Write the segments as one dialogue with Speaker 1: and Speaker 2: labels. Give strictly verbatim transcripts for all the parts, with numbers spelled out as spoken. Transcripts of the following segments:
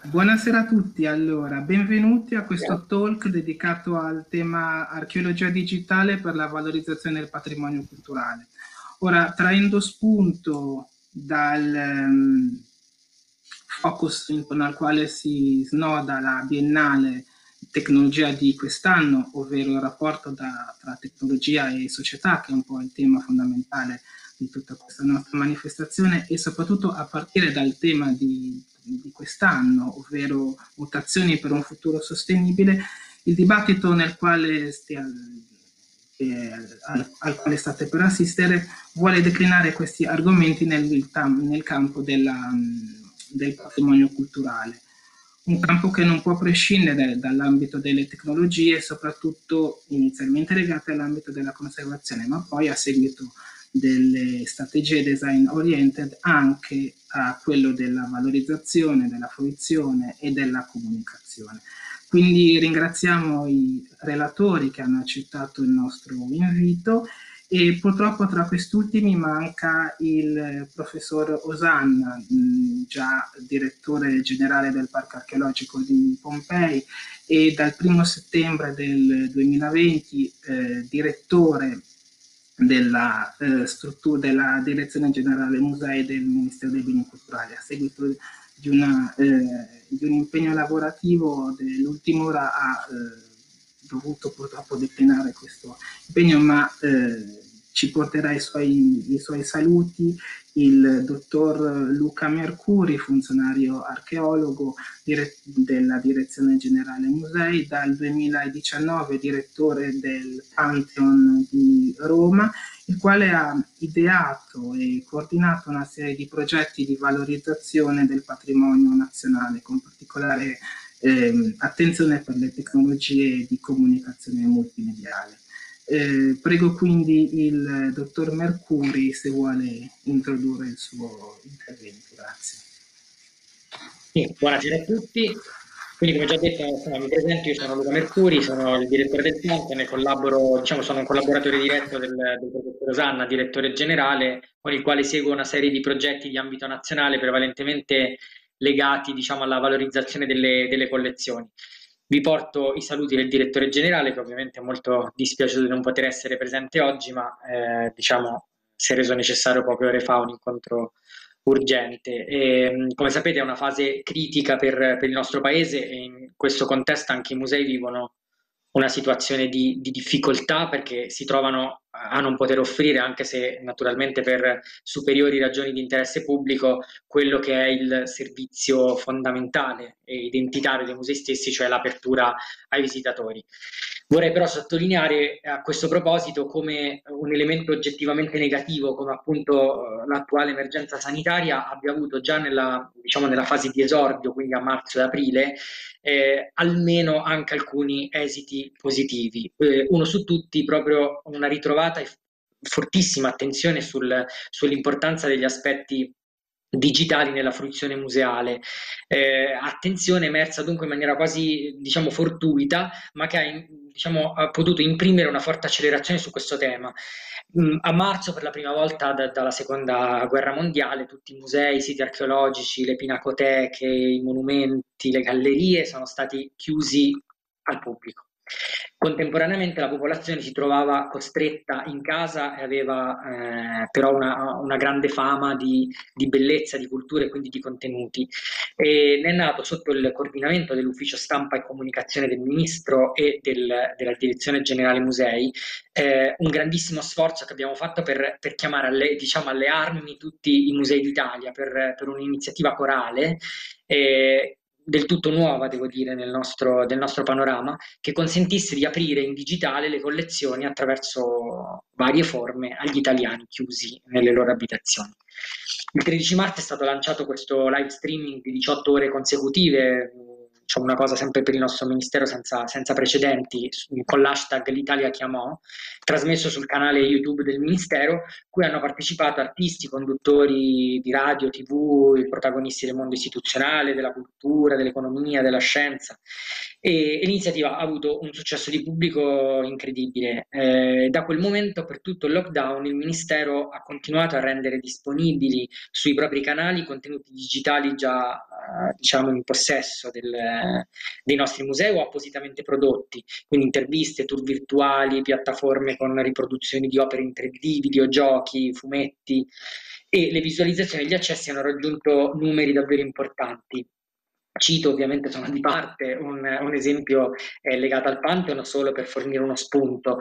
Speaker 1: Buonasera a tutti, allora, benvenuti a questo talk dedicato al tema archeologia digitale per la valorizzazione del patrimonio culturale. Ora, traendo spunto dal um, focus intorno al quale si snoda la biennale tecnologia di quest'anno, ovvero il rapporto da, tra tecnologia e società, che è un po' il tema fondamentale di tutta questa nostra manifestazione, e soprattutto a partire dal tema di, di quest'anno, ovvero mutazioni per un futuro sostenibile, il dibattito nel quale stia, eh, al, al quale state per assistere vuole declinare questi argomenti nel, nel campo della, del patrimonio culturale. Un campo che non può prescindere dall'ambito delle tecnologie, soprattutto inizialmente legate all'ambito della conservazione, ma poi a seguito delle strategie design oriented anche a quello della valorizzazione, della fruizione e della comunicazione. Quindi ringraziamo i relatori che hanno accettato il nostro invito e purtroppo tra quest'ultimi manca il professor Osanna, già direttore generale del Parco Archeologico di Pompei e dal primo settembre del duemilaventi eh, direttore della eh, struttura della Direzione Generale Musei del Ministero dei Beni Culturali. A seguito di, una, eh, di un impegno lavorativo dell'ultima ora ha eh, dovuto purtroppo declinare questo impegno, ma eh, ci porterà i suoi, i suoi saluti il dottor Luca Mercuri, funzionario archeologo dire- della Direzione Generale Musei, dal duemiladiciannove direttore del Pantheon di Roma, il quale ha ideato e coordinato una serie di progetti di valorizzazione del patrimonio nazionale, con particolare eh, attenzione per le tecnologie di comunicazione multimediale. Eh, prego quindi il dottor Mercuri se vuole introdurre il suo intervento. Grazie.
Speaker 2: Sì, buonasera a tutti. Quindi, come già detto, insomma, mi presento, io sono Luca Mercuri, sono il direttore del Pantheon e collaboro, diciamo, sono un collaboratore diretto del, del professor Osanna, direttore generale, con il quale seguo una serie di progetti di ambito nazionale, prevalentemente legati, diciamo, alla valorizzazione delle, delle collezioni. Vi porto i saluti del direttore generale, che ovviamente è molto dispiaciuto di non poter essere presente oggi, ma eh, diciamo, si è reso necessario poche ore fa un incontro urgente. E, come sapete, è una fase critica per, per il nostro paese e in questo contesto anche i musei vivono una situazione di, di difficoltà perché si trovano a non poter offrire, anche se naturalmente per superiori ragioni di interesse pubblico, quello che è il servizio fondamentale e identitario dei musei stessi, cioè l'apertura ai visitatori. Vorrei però sottolineare a questo proposito come un elemento oggettivamente negativo, come appunto l'attuale emergenza sanitaria abbia avuto già nella, diciamo, nella fase di esordio, quindi a marzo e aprile, eh, almeno anche alcuni esiti positivi. Eh, uno su tutti, proprio una ritrovata e fortissima attenzione sul, sull'importanza degli aspetti digitali nella fruizione museale. Eh, attenzione emersa dunque in maniera quasi, diciamo, fortuita, ma che ha, in, diciamo, ha potuto imprimere una forte accelerazione su questo tema. Mm, a marzo, per la prima volta da, dalla seconda guerra mondiale, tutti i musei, i siti archeologici, le pinacoteche, i monumenti, le gallerie sono stati chiusi al pubblico. Contemporaneamente la popolazione si trovava costretta in casa e aveva eh, però una, una grande fama di, di bellezza, di cultura e quindi di contenuti. E ne è nato, sotto il coordinamento dell'Ufficio Stampa e Comunicazione del Ministro e del, della Direzione Generale Musei, eh, un grandissimo sforzo che abbiamo fatto per, per chiamare alle, diciamo, alle armi tutti i musei d'Italia per, per un'iniziativa corale eh, del tutto nuova, devo dire, nel nostro, del nostro panorama, che consentisse di aprire in digitale le collezioni attraverso varie forme agli italiani chiusi nelle loro abitazioni. Il tredici marzo è stato lanciato questo live streaming di diciotto ore consecutive, diciamo una cosa sempre per il nostro ministero senza, senza precedenti, con l'hashtag l'Italia chiamò, trasmesso sul canale YouTube del ministero, cui hanno partecipato artisti, conduttori di radio, tivù, i protagonisti del mondo istituzionale, della cultura, dell'economia, della scienza. E, e l'iniziativa ha avuto un successo di pubblico incredibile. Eh, da quel momento, per tutto il lockdown, il ministero ha continuato a rendere disponibili sui propri canali contenuti digitali già eh, diciamo in possesso del, dei nostri musei o appositamente prodotti, quindi interviste, tour virtuali, piattaforme con riproduzioni di opere in tre D, videogiochi, fumetti, e le visualizzazioni e gli accessi hanno raggiunto numeri davvero importanti. Cito ovviamente, sono di parte, un, un esempio eh, legato al Pantheon solo per fornire uno spunto.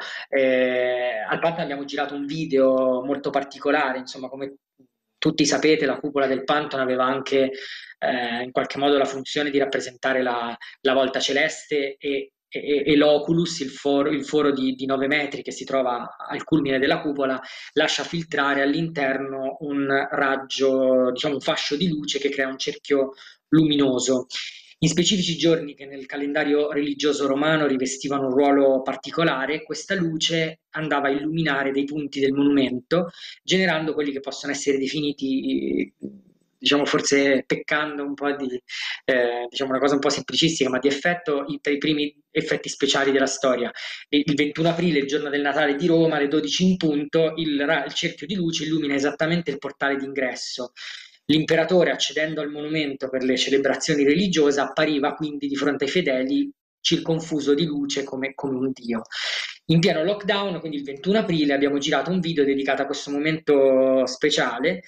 Speaker 2: Eh, al Pantheon abbiamo girato un video molto particolare, insomma, come tutti sapete la cupola del Pantheon aveva anche eh, in qualche modo la funzione di rappresentare la, la volta celeste e, e, e l'oculus, il foro, il foro di, di nove metri che si trova al culmine della cupola, lascia filtrare all'interno un raggio, diciamo un fascio di luce che crea un cerchio luminoso. In specifici giorni che nel calendario religioso romano rivestivano un ruolo particolare, questa luce andava a illuminare dei punti del monumento, generando quelli che possono essere definiti, diciamo forse peccando un po' di, eh, diciamo una cosa un po' semplicistica, ma di effetto, i, tra i primi effetti speciali della storia. Il ventuno aprile, il giorno del Natale di Roma, alle dodici in punto, il, il cerchio di luce illumina esattamente il portale d'ingresso. L'imperatore, accedendo al monumento per le celebrazioni religiose, appariva quindi di fronte ai fedeli circonfuso di luce come, come un dio. In pieno lockdown, quindi il ventuno aprile, abbiamo girato un video dedicato a questo momento speciale,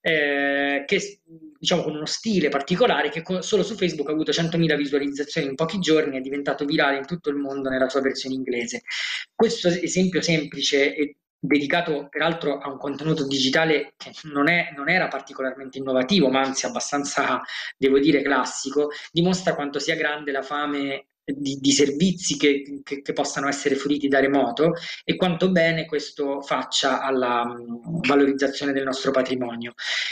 Speaker 2: eh, che diciamo con uno stile particolare che solo su Facebook ha avuto centomila visualizzazioni in pochi giorni e è diventato virale in tutto il mondo nella sua versione inglese. Questo esempio semplice e dedicato peraltro a un contenuto digitale che non, è, non era particolarmente innovativo, ma anzi abbastanza, devo dire, classico, dimostra quanto sia grande la fame di, di servizi che, che, che possano essere fruiti da remoto e quanto bene questo faccia alla um, valorizzazione del nostro patrimonio.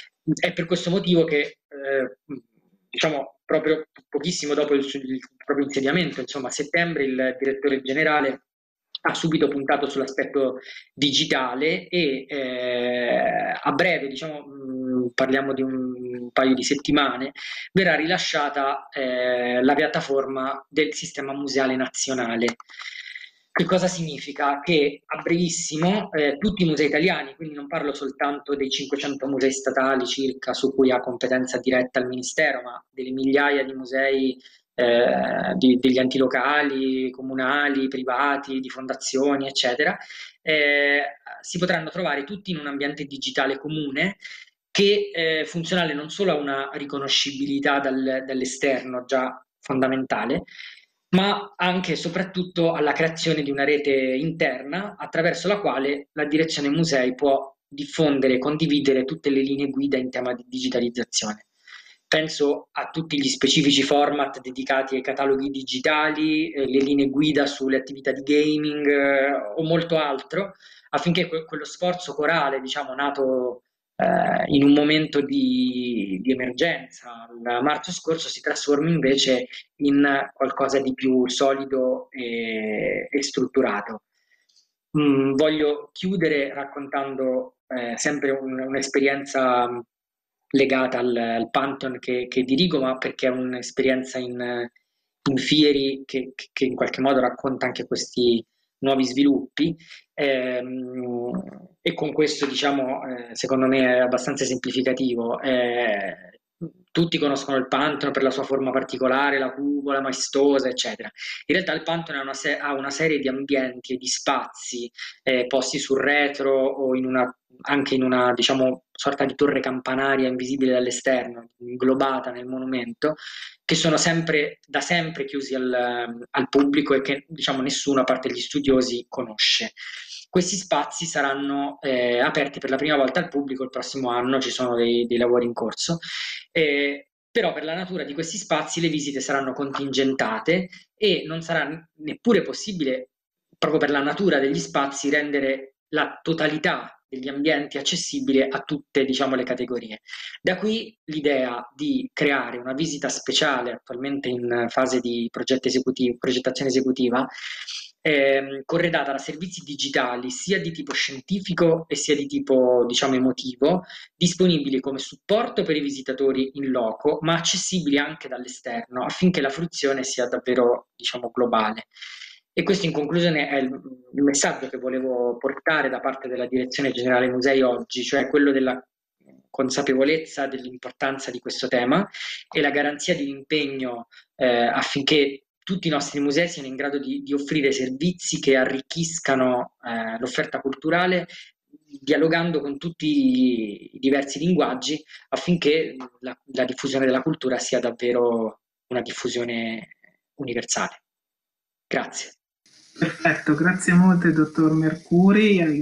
Speaker 2: È per questo motivo che, eh, diciamo, proprio pochissimo dopo il, il proprio insediamento, insomma a settembre, il direttore generale ha subito puntato sull'aspetto digitale e eh, a breve, diciamo, mh, parliamo di un paio di settimane, verrà rilasciata eh, la piattaforma del Sistema Museale Nazionale. Che cosa significa? Che a brevissimo eh, tutti i musei italiani, quindi non parlo soltanto dei cinquecento musei statali circa su cui ha competenza diretta il Ministero, ma delle migliaia di musei eh, di, degli enti locali, comunali, privati, di fondazioni, eccetera, eh, si potranno trovare tutti in un ambiente digitale comune che è eh, funzionale non solo a una riconoscibilità dal, dall'esterno già fondamentale, ma anche e soprattutto alla creazione di una rete interna attraverso la quale la direzione musei può diffondere e condividere tutte le linee guida in tema di digitalizzazione. Penso a tutti gli specifici format dedicati ai cataloghi digitali, eh, le linee guida sulle attività di gaming eh, o molto altro, affinché que- quello sforzo corale, diciamo, nato eh, in un momento di, di emergenza il marzo scorso, si trasformi invece in qualcosa di più solido e, e strutturato. Mm, voglio chiudere raccontando eh, sempre un, un'esperienza legata al, al Pantheon che, che dirigo, ma perché è un'esperienza in, in fieri che, che in qualche modo racconta anche questi nuovi sviluppi. Ehm, e con questo, diciamo, eh, secondo me è abbastanza semplificativo. Eh, tutti conoscono il Pantheon per la sua forma particolare, la cupola maestosa, eccetera. In realtà il Pantheon ha una, se- ha una serie di ambienti e di spazi eh, posti sul retro o in una, anche in una, diciamo, sorta di torre campanaria invisibile dall'esterno, inglobata nel monumento, che sono sempre, da sempre chiusi al, al pubblico e che, diciamo, nessuno, a parte gli studiosi, conosce. Questi spazi saranno eh, aperti per la prima volta al pubblico il prossimo anno, ci sono dei, dei lavori in corso, eh, però per la natura di questi spazi le visite saranno contingentate e non sarà neppure possibile, proprio per la natura degli spazi, rendere la totalità degli ambienti accessibili a tutte, diciamo, le categorie. Da qui l'idea di creare una visita speciale, attualmente in fase di progetto esecutivo, progettazione esecutiva, ehm, corredata da servizi digitali sia di tipo scientifico e sia di tipo, diciamo, emotivo, disponibili come supporto per i visitatori in loco, ma accessibili anche dall'esterno, affinché la fruizione sia davvero, diciamo, globale. E questo in conclusione è il, il messaggio che volevo portare da parte della Direzione Generale Musei oggi, cioè quello della consapevolezza dell'importanza di questo tema e la garanzia di un impegno eh, affinché tutti i nostri musei siano in grado di, di offrire servizi che arricchiscano eh, l'offerta culturale, dialogando con tutti i diversi linguaggi affinché la, la diffusione della cultura sia davvero una diffusione universale. Grazie.
Speaker 1: Perfetto, grazie molte dottor Mercuri, è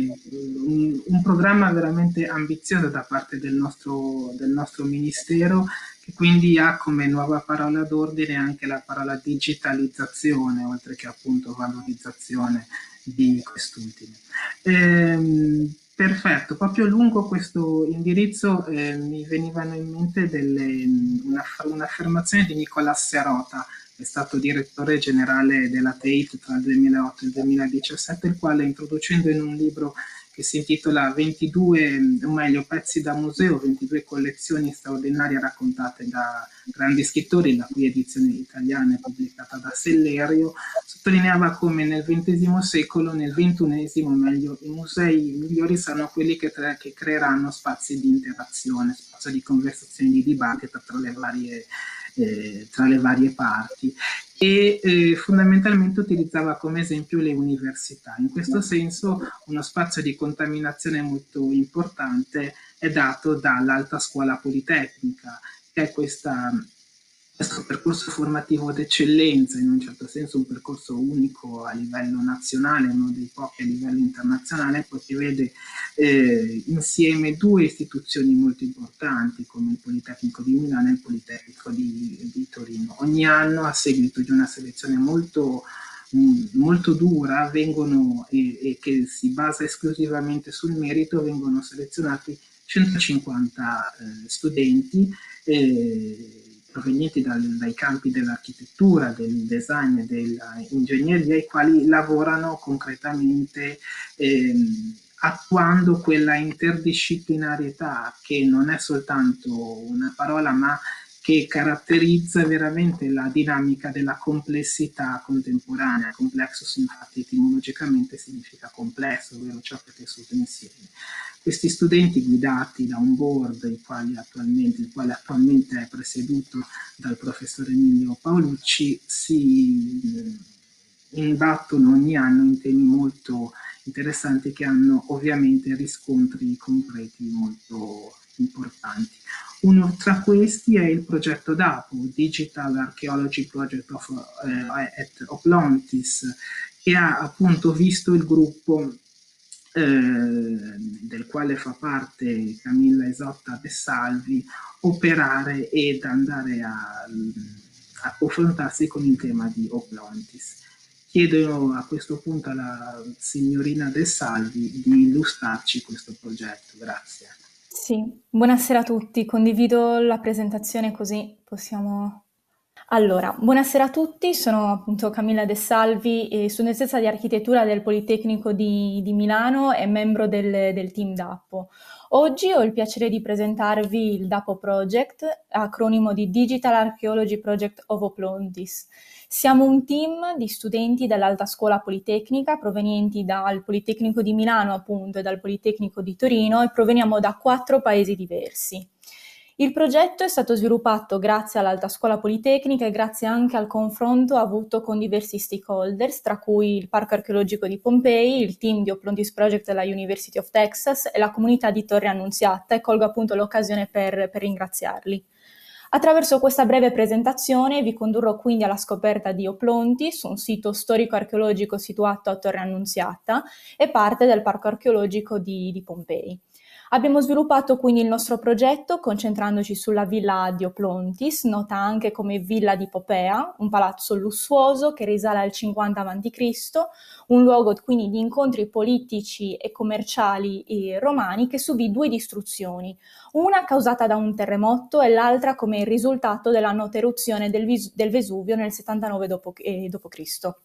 Speaker 1: un, un programma veramente ambizioso da parte del nostro, del nostro Ministero, che quindi ha come nuova parola d'ordine anche la parola digitalizzazione, oltre che appunto valorizzazione di quest'ultimo. Ehm, perfetto, proprio lungo questo indirizzo eh, mi venivano in mente delle, una, un'affermazione di Nicola Serota, è stato direttore generale della Tate tra il duemilaotto e il duemiladiciassette, il quale, introducendo in un libro che si intitola ventidue, o meglio, pezzi da museo, ventidue collezioni straordinarie raccontate da grandi scrittori, la cui edizione italiana è pubblicata da Sellerio, sottolineava come nel ventesimo secolo, nel ventunesimo meglio, i musei migliori saranno quelli che, che creeranno spazi di interazione, spazio di conversazione, di dibattito tra le varie Eh, tra le varie parti e eh, fondamentalmente utilizzava come esempio le università. In questo senso uno spazio di contaminazione molto importante è dato dall'Alta Scuola Politecnica, che è questa, questo percorso formativo d'eccellenza, in un certo senso un percorso unico a livello nazionale, uno dei pochi a livello internazionale, perché vede eh, insieme due istituzioni molto importanti come il Politecnico di Milano e il Politecnico di, di Torino. Ogni anno, a seguito di una selezione molto molto dura, vengono e, e che si basa esclusivamente sul merito, vengono selezionati centocinquanta eh, studenti eh, provenienti dal, dai campi dell'architettura, del design e dell'ingegneria, i quali lavorano concretamente ehm, attuando quella interdisciplinarietà che non è soltanto una parola, ma che caratterizza veramente la dinamica della complessità contemporanea. Complexus infatti etimologicamente significa complesso, ovvero ciò che è tessuto insieme. Questi studenti guidati da un board, il quale attualmente, il quale attualmente è presieduto dal professor Emilio Paolucci, si imbattono ogni anno in temi molto interessanti che hanno ovviamente riscontri concreti molto importanti. Uno tra questi è il progetto DAPO, Digital Archaeology Project of, eh, at Oplontis, che ha appunto visto il gruppo eh, del quale fa parte Camilla Isotta De Salvi operare ed andare a, a confrontarsi con il tema di Oplontis. Chiedo a questo punto alla signorina De Salvi di illustrarci questo progetto. Grazie.
Speaker 3: Sì, buonasera a tutti, condivido la presentazione così possiamo... Allora, buonasera a tutti, sono appunto Camilla De Salvi, e studentessa di architettura del Politecnico di, di Milano e membro del, del team DAPO. Oggi ho il piacere di presentarvi il DAPO Project, acronimo di Digital Archaeology Project of Oplontis. Siamo un team di studenti dell'Alta Scuola Politecnica provenienti dal Politecnico di Milano appunto e dal Politecnico di Torino e proveniamo da quattro paesi diversi. Il progetto è stato sviluppato grazie all'Alta Scuola Politecnica e grazie anche al confronto avuto con diversi stakeholders, tra cui il Parco Archeologico di Pompei, il team di Oplontis Project della University of Texas e la comunità di Torre Annunziata, e colgo appunto l'occasione per, per ringraziarli. Attraverso questa breve presentazione vi condurrò quindi alla scoperta di Oplontis, un sito storico-archeologico situato a Torre Annunziata e parte del Parco Archeologico di, di Pompei. Abbiamo sviluppato quindi il nostro progetto concentrandoci sulla villa di Oplontis, nota anche come Villa di Popea, un palazzo lussuoso che risale al cinquanta avanti Cristo, un luogo quindi di incontri politici e commerciali eh, romani che subì due distruzioni, una causata da un terremoto e l'altra come il risultato della nota eruzione del, Vis- del Vesuvio nel settantanove dopo Cristo.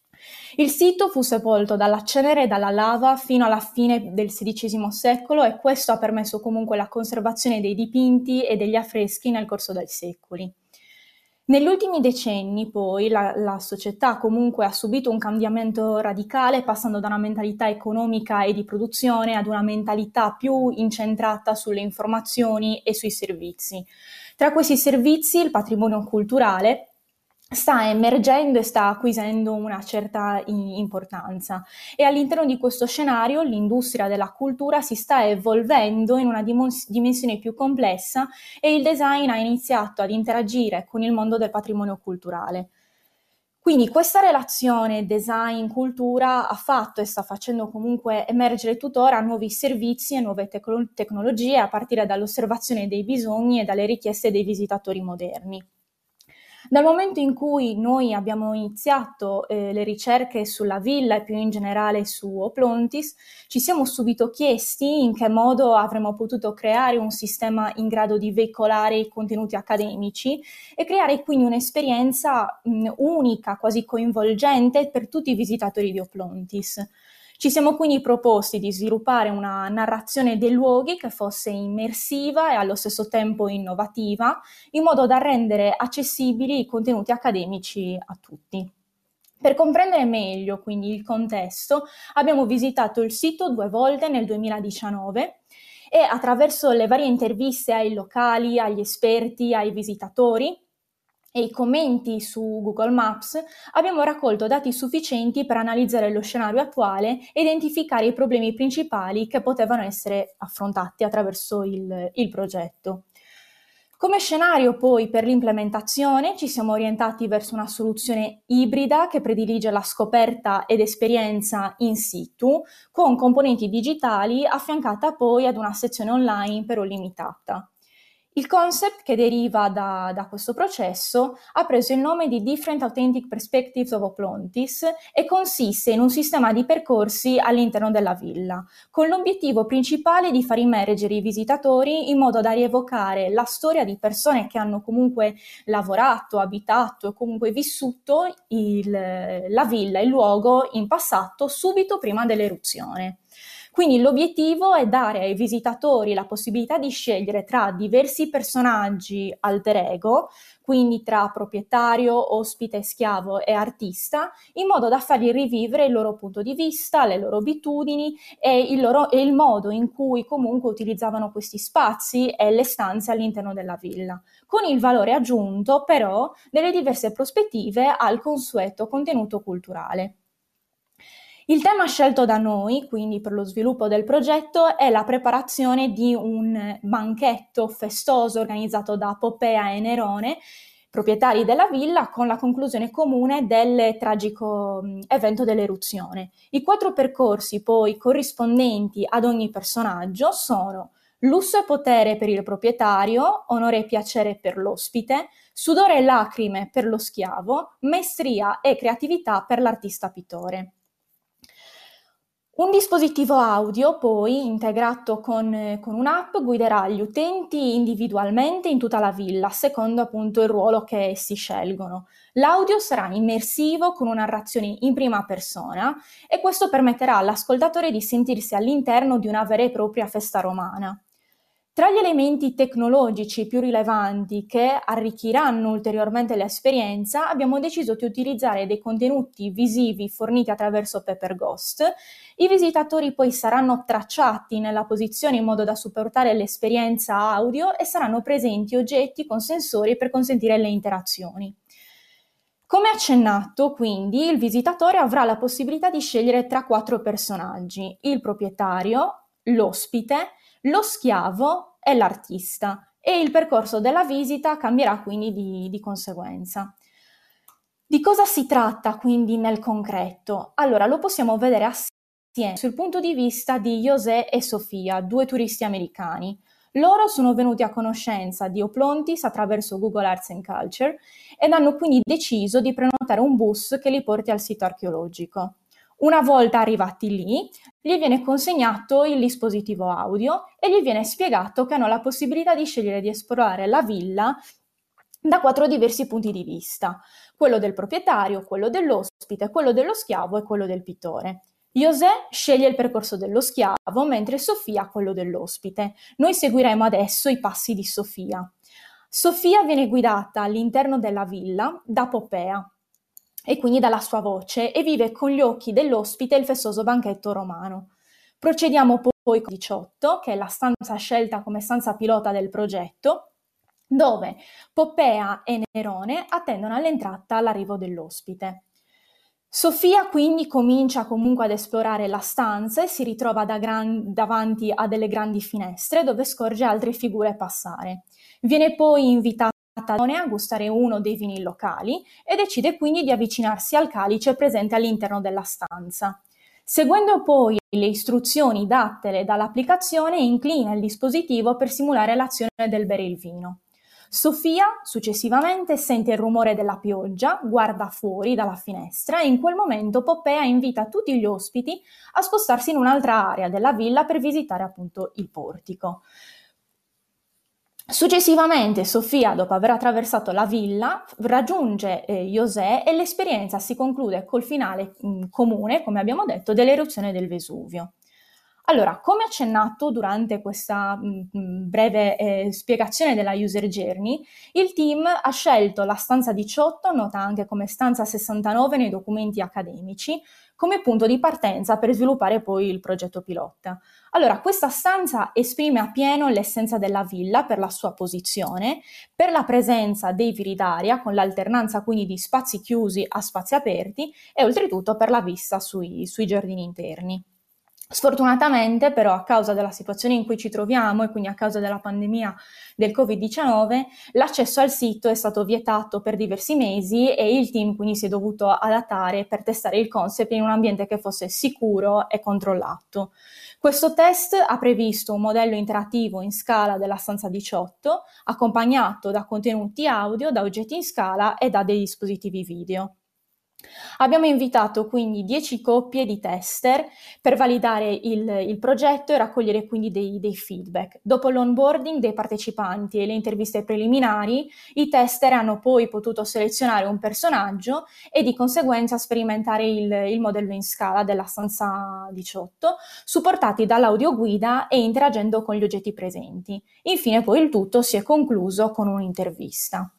Speaker 3: Il sito fu sepolto dalla cenere e dalla lava fino alla fine del sedicesimo secolo e questo ha permesso comunque la conservazione dei dipinti e degli affreschi nel corso dei secoli. Negli ultimi decenni poi la, la società comunque ha subito un cambiamento radicale passando da una mentalità economica e di produzione ad una mentalità più incentrata sulle informazioni e sui servizi. Tra questi servizi il patrimonio culturale sta emergendo e sta acquisendo una certa importanza e all'interno di questo scenario l'industria della cultura si sta evolvendo in una dimensione più complessa e il design ha iniziato ad interagire con il mondo del patrimonio culturale. Quindi questa relazione design-cultura ha fatto e sta facendo comunque emergere tuttora nuovi servizi e nuove tecno- tecnologie a partire dall'osservazione dei bisogni e dalle richieste dei visitatori moderni. Dal momento in cui noi abbiamo iniziato eh, le ricerche sulla villa e più in generale su Oplontis, ci siamo subito chiesti in che modo avremmo potuto creare un sistema in grado di veicolare i contenuti accademici e creare quindi un'esperienza mh, unica, quasi coinvolgente per tutti i visitatori di Oplontis. Ci siamo quindi proposti di sviluppare una narrazione dei luoghi che fosse immersiva e allo stesso tempo innovativa, in modo da rendere accessibili i contenuti accademici a tutti. Per comprendere meglio quindi il contesto, abbiamo visitato il sito due volte nel duemiladiciannove e attraverso le varie interviste ai locali, agli esperti, ai visitatori e i commenti su Google Maps abbiamo raccolto dati sufficienti per analizzare lo scenario attuale e identificare i problemi principali che potevano essere affrontati attraverso il, il progetto. Come scenario poi per l'implementazione ci siamo orientati verso una soluzione ibrida che predilige la scoperta ed esperienza in situ con componenti digitali affiancata poi ad una sezione online però limitata. Il concept che deriva da, da questo processo ha preso il nome di Different Authentic Perspectives of Oplontis e consiste in un sistema di percorsi all'interno della villa, con l'obiettivo principale di far immergere i visitatori in modo da rievocare la storia di persone che hanno comunque lavorato, abitato e comunque vissuto il, la villa, il luogo in passato, subito prima dell'eruzione. Quindi l'obiettivo è dare ai visitatori la possibilità di scegliere tra diversi personaggi alter ego, quindi tra proprietario, ospite, schiavo e artista, in modo da fargli rivivere il loro punto di vista, le loro abitudini e il, loro, e il modo in cui comunque utilizzavano questi spazi e le stanze all'interno della villa, con il valore aggiunto però delle diverse prospettive al consueto contenuto culturale. Il tema scelto da noi, quindi per lo sviluppo del progetto, è la preparazione di un banchetto festoso organizzato da Popea e Nerone, proprietari della villa, con la conclusione comune del tragico evento dell'eruzione. I quattro percorsi poi corrispondenti ad ogni personaggio sono lusso e potere per il proprietario, onore e piacere per l'ospite, sudore e lacrime per lo schiavo, maestria e creatività per l'artista pittore. Un dispositivo audio poi integrato con, con un'app guiderà gli utenti individualmente in tutta la villa, secondo appunto il ruolo che essi scelgono. L'audio sarà immersivo con una narrazione in prima persona e questo permetterà all'ascoltatore di sentirsi all'interno di una vera e propria festa romana. Tra gli elementi tecnologici più rilevanti che arricchiranno ulteriormente l'esperienza, abbiamo deciso di utilizzare dei contenuti visivi forniti attraverso PaperGhost. I visitatori poi saranno tracciati nella posizione in modo da supportare l'esperienza audio e saranno presenti oggetti con sensori per consentire le interazioni. Come accennato, quindi, il visitatore avrà la possibilità di scegliere tra quattro personaggi: il proprietario, l'ospite, lo schiavo e l'artista, e il percorso della visita cambierà quindi di, di conseguenza. Di cosa si tratta quindi nel concreto? Allora, lo possiamo vedere assieme sul punto di vista di José e Sofia, due turisti americani. Loro sono venuti a conoscenza di Oplontis attraverso Google Arts and Culture ed hanno quindi deciso di prenotare un bus che li porti al sito archeologico. Una volta arrivati lì, gli viene consegnato il dispositivo audio e gli viene spiegato che hanno la possibilità di scegliere di esplorare la villa da quattro diversi punti di vista: quello del proprietario, quello dell'ospite, quello dello schiavo e quello del pittore. José sceglie il percorso dello schiavo, mentre Sofia quello dell'ospite. Noi seguiremo adesso i passi di Sofia. Sofia viene guidata all'interno della villa da Poppea, e quindi dalla sua voce, e vive con gli occhi dell'ospite il festoso banchetto romano. Procediamo poi con diciotto, che è la stanza scelta come stanza pilota del progetto, dove Poppea e Nerone attendono all'entrata all'arrivo dell'ospite. Sofia quindi comincia comunque ad esplorare la stanza e si ritrova da gran- davanti a delle grandi finestre dove scorge altre figure passare. Viene poi invitata a gustare uno dei vini locali e decide quindi di avvicinarsi al calice presente all'interno della stanza. Seguendo poi le istruzioni dattele dall'applicazione, inclina il dispositivo per simulare l'azione del bere il vino. Sofia successivamente sente il rumore della pioggia, guarda fuori dalla finestra e in quel momento Poppea invita tutti gli ospiti a spostarsi in un'altra area della villa per visitare appunto il portico. Successivamente Sofia, dopo aver attraversato la villa, raggiunge eh, José e l'esperienza si conclude col finale mh, comune, come abbiamo detto, dell'eruzione del Vesuvio. Allora, come accennato durante questa mh, breve eh, spiegazione della user journey, il team ha scelto la stanza diciotto, nota anche come stanza sessantanove nei documenti accademici, come punto di partenza per sviluppare poi il progetto pilota. Allora, questa stanza esprime appieno l'essenza della villa per la sua posizione, per la presenza dei viri d'aria, con l'alternanza quindi di spazi chiusi a spazi aperti e oltretutto per la vista sui, sui giardini interni. Sfortunatamente però, a causa della situazione in cui ci troviamo e quindi a causa della pandemia del covid diciannove, l'accesso al sito è stato vietato per diversi mesi e il team quindi si è dovuto adattare per testare il concept in un ambiente che fosse sicuro e controllato. Questo test ha previsto un modello interattivo in scala della stanza diciotto, accompagnato da contenuti audio, da oggetti in scala e da dei dispositivi video. Abbiamo invitato quindi dieci coppie di tester per validare il, il progetto e raccogliere quindi dei, dei feedback. Dopo l'onboarding dei partecipanti e le interviste preliminari, i tester hanno poi potuto selezionare un personaggio e di conseguenza sperimentare il, il modello in scala della stanza diciotto, supportati dall'audioguida e interagendo con gli oggetti presenti. Infine poi il tutto si è concluso con un'intervista.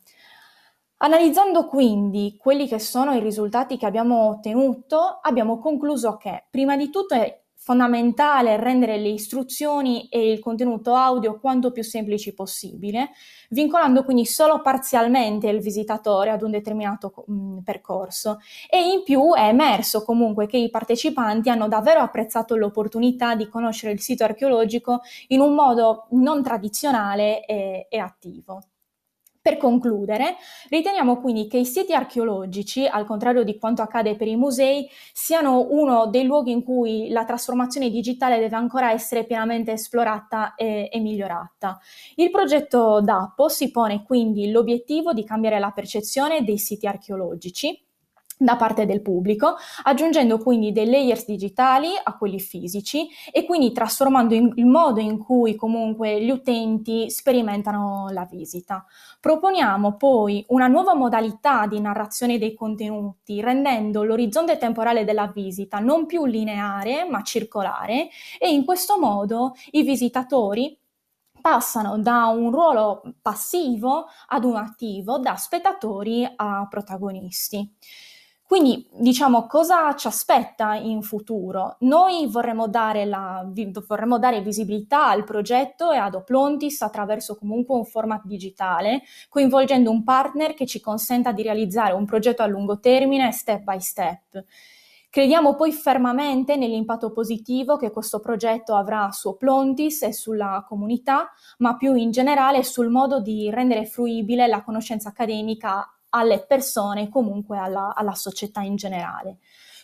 Speaker 3: Analizzando quindi quelli che sono i risultati che abbiamo ottenuto, abbiamo concluso che prima di tutto è fondamentale rendere le istruzioni e il contenuto audio quanto più semplici possibile, vincolando quindi solo parzialmente il visitatore ad un determinato mh, percorso. E in più è emerso comunque che i partecipanti hanno davvero apprezzato l'opportunità di conoscere il sito archeologico in un modo non tradizionale e, e attivo. Per concludere, riteniamo quindi che i siti archeologici, al contrario di quanto accade per i musei, siano uno dei luoghi in cui la trasformazione digitale deve ancora essere pienamente esplorata e, e migliorata. Il progetto DAPPO si pone quindi l'obiettivo di cambiare la percezione dei siti archeologici da parte del pubblico, aggiungendo quindi dei layers digitali a quelli fisici e quindi trasformando in, il modo in cui comunque gli utenti sperimentano la visita. Proponiamo poi una nuova modalità di narrazione dei contenuti, rendendo l'orizzonte temporale della visita non più lineare ma circolare, e in questo modo i visitatori passano da un ruolo passivo ad un attivo, da spettatori a protagonisti. Quindi, diciamo, cosa ci aspetta in futuro? Noi vorremmo dare, la, vorremmo dare visibilità al progetto e ad Oplontis attraverso comunque un format digitale, coinvolgendo un partner che ci consenta di realizzare un progetto a lungo termine step by step. Crediamo poi fermamente nell'impatto positivo che questo progetto avrà su Oplontis e sulla comunità, ma più in generale sul modo di rendere fruibile la conoscenza accademica alle persone e comunque alla, alla società in generale.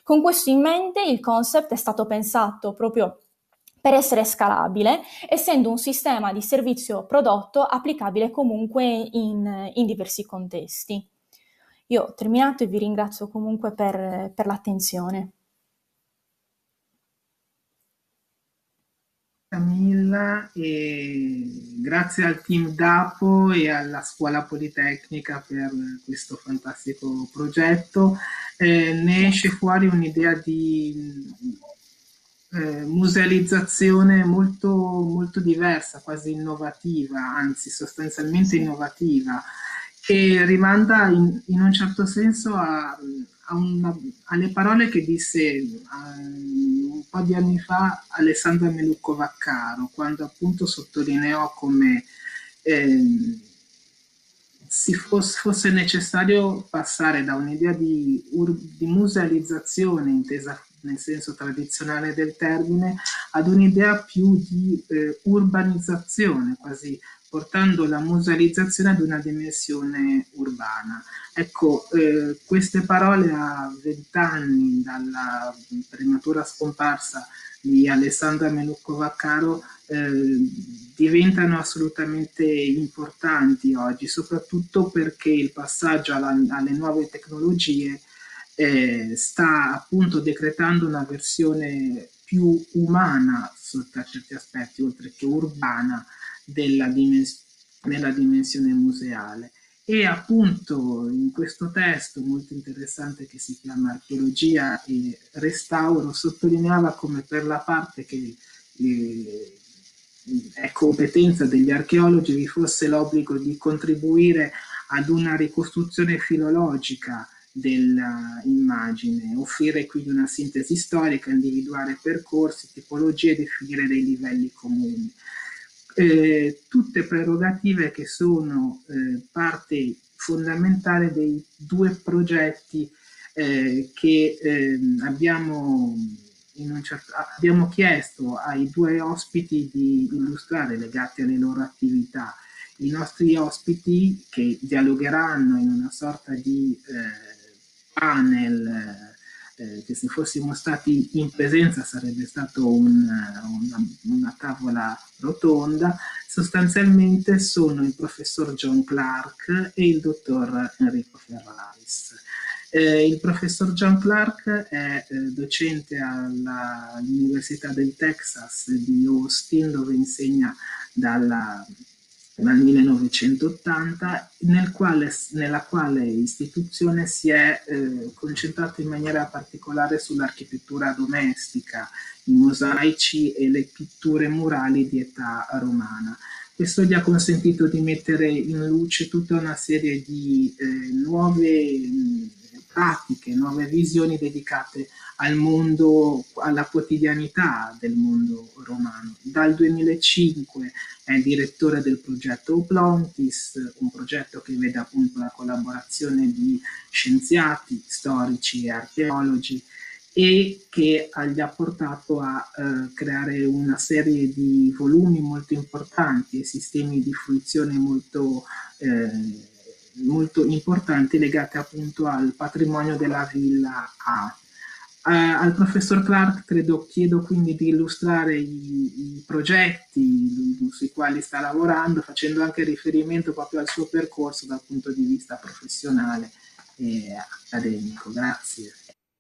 Speaker 3: Con questo in mente il concept è stato pensato proprio per essere scalabile, essendo un sistema di servizio prodotto applicabile comunque in, in diversi contesti. Io ho terminato e vi ringrazio comunque per, per l'attenzione.
Speaker 1: Camilla, e grazie al team DAPO e alla Scuola Politecnica per questo fantastico progetto. Eh, ne esce fuori un'idea di eh, musealizzazione molto, molto diversa, quasi innovativa, anzi sostanzialmente innovativa, che rimanda in, in un certo senso a, a una, alle parole che disse um, un po' di anni fa Alessandra Melucco-Vaccaro, quando appunto sottolineò come eh, si fosse, fosse necessario passare da un'idea di, di musealizzazione intesa nel senso tradizionale del termine ad un'idea più di eh, urbanizzazione, quasi portando la musealizzazione ad una dimensione urbana. Ecco, eh, queste parole a vent'anni dalla prematura scomparsa di Alessandra Melucco-Vaccaro eh, diventano assolutamente importanti oggi, soprattutto perché il passaggio alla, alle nuove tecnologie eh, sta appunto decretando una versione più umana sotto certi aspetti, oltre che urbana, della, dimens- della dimensione museale. E appunto in questo testo molto interessante che si chiama Archeologia e Restauro sottolineava come per la parte che eh, è competenza degli archeologi vi fosse l'obbligo di contribuire ad una ricostruzione filologica dell'immagine, offrire quindi una sintesi storica, individuare percorsi, tipologie e definire dei livelli comuni. Eh, tutte prerogative che sono eh, parte fondamentale dei due progetti eh, che eh, abbiamo, in un certo, abbiamo chiesto ai due ospiti di illustrare legati alle loro attività. I nostri ospiti che dialogheranno in una sorta di eh, panel eh, che se fossimo stati in presenza sarebbe stato un, una, una tavola rotonda, sostanzialmente sono il professor John Clark e il dottor Enrico Ferraris. Eh, il professor John Clark è eh, docente alla, all'Università del Texas di Austin, dove insegna dalla dal millenovecentottanta, nel quale, nella quale istituzione si è eh, concentrato in maniera particolare sull'architettura domestica, i mosaici e le pitture murali di età romana. Questo gli ha consentito di mettere in luce tutta una serie di eh, nuove mh, pratiche, nuove visioni dedicate al mondo, alla quotidianità del mondo romano. Dal duemilacinque è direttore del progetto Oplontis, un progetto che vede appunto la collaborazione di scienziati, storici e archeologi e che gli ha portato a eh, creare una serie di volumi molto importanti e sistemi di fruizione molto, eh, molto importanti legati appunto al patrimonio della Villa A. Uh, al professor Clark credo, chiedo quindi di illustrare i, i progetti sui quali sta lavorando, facendo anche riferimento proprio al suo percorso dal punto di vista professionale e accademico. Grazie.